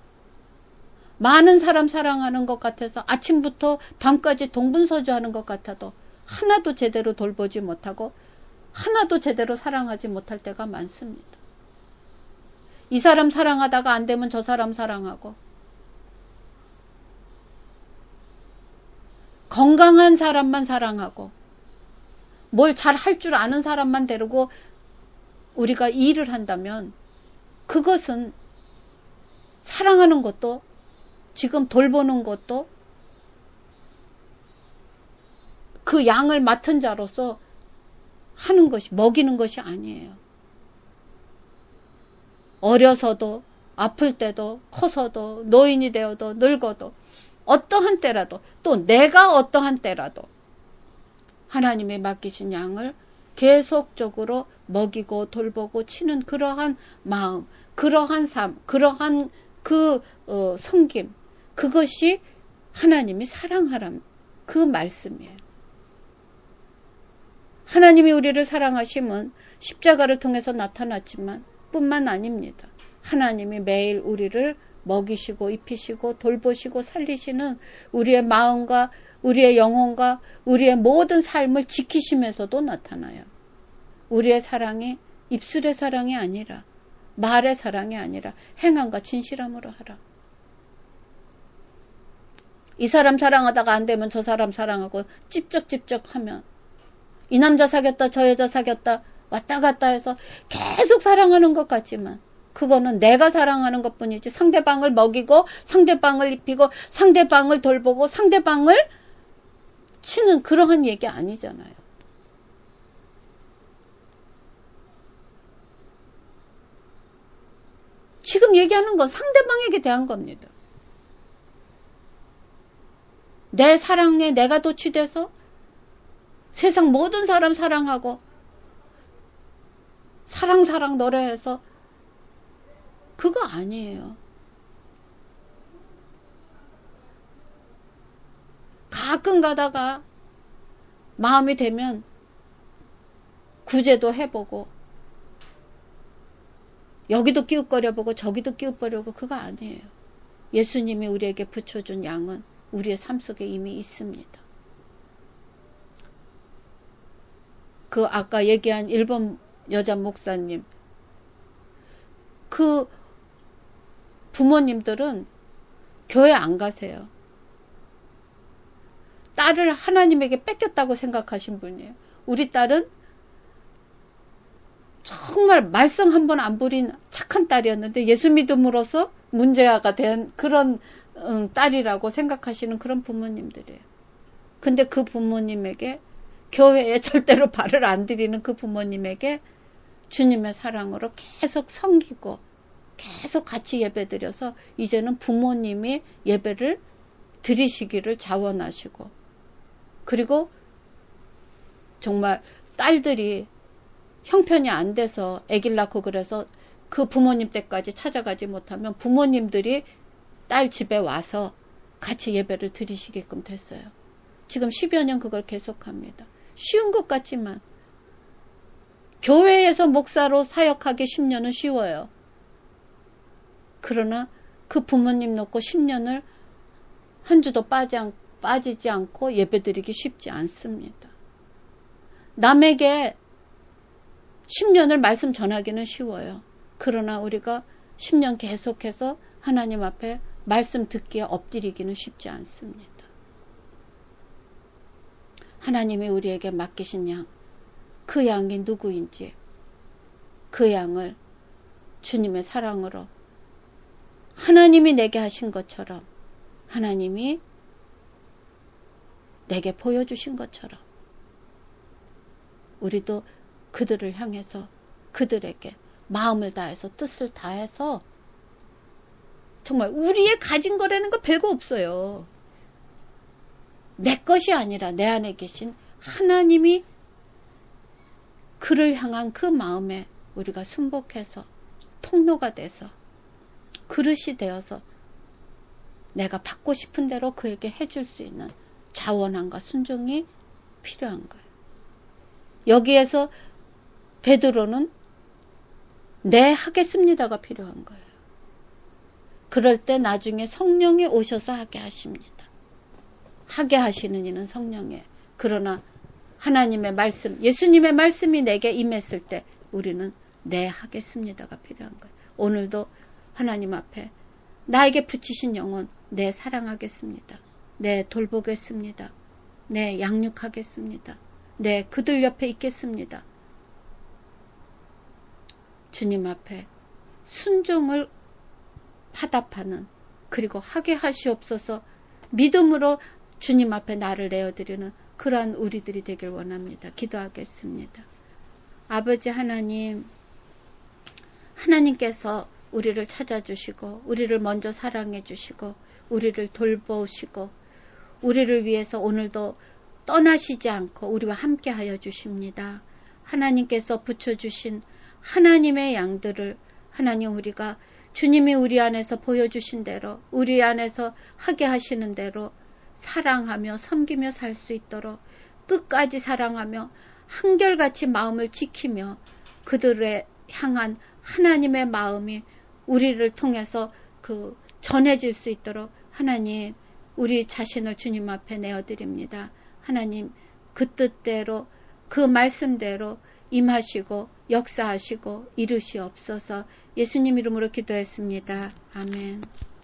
많은 사람 사랑하는 것 같아서 아침부터 밤까지 동분서주하는 것 같아도 하나도 제대로 돌보지 못하고 하나도 제대로 사랑하지 못할 때가 많습니다. 이 사람 사랑하다가 안 되면 저 사람 사랑하고, 건강한 사람만 사랑하고, 뭘 잘 할 줄 아는 사람만 데리고 우리가 일을 한다면 그것은 사랑하는 것도 지금 돌보는 것도 그 양을 맡은 자로서 하는 것이, 먹이는 것이 아니에요. 어려서도, 아플 때도, 커서도, 노인이 되어도, 늙어도 어떠한 때라도, 또 내가 어떠한 때라도 하나님의 맡기신 양을 계속적으로 먹이고 돌보고 치는 그러한 마음, 그러한 삶, 그러한 그 어, 섬김, 그것이 하나님이 사랑하란 그 말씀이에요. 하나님이 우리를 사랑하심은 십자가를 통해서 나타났지만 뿐만 아닙니다. 하나님이 매일 우리를 먹이시고 입히시고 돌보시고 살리시는 우리의 마음과 우리의 영혼과 우리의 모든 삶을 지키시면서도 나타나요. 우리의 사랑이 입술의 사랑이 아니라 말의 사랑이 아니라 행함과 진실함으로 하라. 이 사람 사랑하다가 안 되면 저 사람 사랑하고 찝쩍찝쩍하면 이 남자 사귀었다 저 여자 사귀었다 왔다 갔다 해서 계속 사랑하는 것 같지만 그거는 내가 사랑하는 것뿐이지 상대방을 먹이고 상대방을 입히고 상대방을 돌보고 상대방을 치는 그러한 얘기 아니잖아요. 지금 얘기하는 건 상대방에게 대한 겁니다. 내 사랑에 내가 도취돼서 세상 모든 사람 사랑하고 사랑 사랑 노래해서 그거 아니에요. 가끔 가다가 마음이 되면 구제도 해보고 여기도 끼웃거려보고 저기도 끼웃거려보고 그거 아니에요. 예수님이 우리에게 붙여준 양은 우리의 삶 속에 이미 있습니다. 그 아까 얘기한 일본 여자 목사님, 그 부모님들은 교회 안 가세요. 딸을 하나님에게 뺏겼다고 생각하신 분이에요. 우리 딸은 정말 말썽 한 번 안 부린 착한 딸이었는데 예수 믿음으로써 문제아가 된 그런 음, 딸이라고 생각하시는 그런 부모님들이에요. 근데 그 부모님에게 교회에 절대로 발을 안 들이는 그 부모님에게 주님의 사랑으로 계속 섬기고 계속 같이 예배드려서 이제는 부모님이 예배를 드리시기를 자원하시고 그리고 정말 딸들이 형편이 안 돼서 아기를 낳고 그래서 그 부모님 댁까지 찾아가지 못하면 부모님들이 딸 집에 와서 같이 예배를 드리시게끔 됐어요. 지금 십여 년 그걸 계속합니다. 쉬운 것 같지만 교회에서 목사로 사역하기 십 년은 쉬워요. 그러나 그 부모님 놓고 십 년을 한 주도 빠지, 빠지지 않고 예배드리기 쉽지 않습니다. 남에게 십 년을 말씀 전하기는 쉬워요. 그러나 우리가 십 년 계속해서 하나님 앞에 말씀 듣기에 엎드리기는 쉽지 않습니다. 하나님이 우리에게 맡기신 양, 그 양이 누구인지 그 양을 주님의 사랑으로 하나님이 내게 하신 것처럼 하나님이 내게 보여주신 것처럼 우리도 그들을 향해서 그들에게 마음을 다해서 뜻을 다해서 정말 우리의 가진 거라는 거 별거 없어요. 내 것이 아니라 내 안에 계신 하나님이 그를 향한 그 마음에 우리가 순복해서 통로가 돼서 그릇이 되어서 내가 받고 싶은 대로 그에게 해줄 수 있는 자원함과 순종이 필요한 거예요. 여기에서 베드로는 네 하겠습니다가 필요한 거예요. 그럴 때 나중에 성령이 오셔서 하게 하십니다. 하게 하시는 이는 성령이에요. 그러나 하나님의 말씀, 예수님의 말씀이 내게 임했을 때 우리는 네 하겠습니다가 필요한 거예요. 오늘도 하나님 앞에 나에게 붙이신 영혼 네 사랑하겠습니다. 네 돌보겠습니다. 네 양육하겠습니다. 네 그들 옆에 있겠습니다. 주님 앞에 순종을 화답하는 그리고 하게 하시옵소서 믿음으로 주님 앞에 나를 내어드리는 그러한 우리들이 되길 원합니다. 기도하겠습니다. 아버지 하나님, 하나님께서 우리를 찾아주시고 우리를 먼저 사랑해 주시고 우리를 돌보시고 우리를 위해서 오늘도 떠나시지 않고 우리와 함께 하여 주십니다. 하나님께서 붙여주신 하나님의 양들을 하나님 우리가 주님이 우리 안에서 보여주신 대로 우리 안에서 하게 하시는 대로 사랑하며 섬기며 살 수 있도록 끝까지 사랑하며 한결같이 마음을 지키며 그들의 향한 하나님의 마음이 우리를 통해서 그 전해질 수 있도록 하나님 우리 자신을 주님 앞에 내어드립니다. 하나님 그 뜻대로 그 말씀대로 임하시고 역사하시고 이루시옵소서. 예수님 이름으로 기도했습니다. 아멘.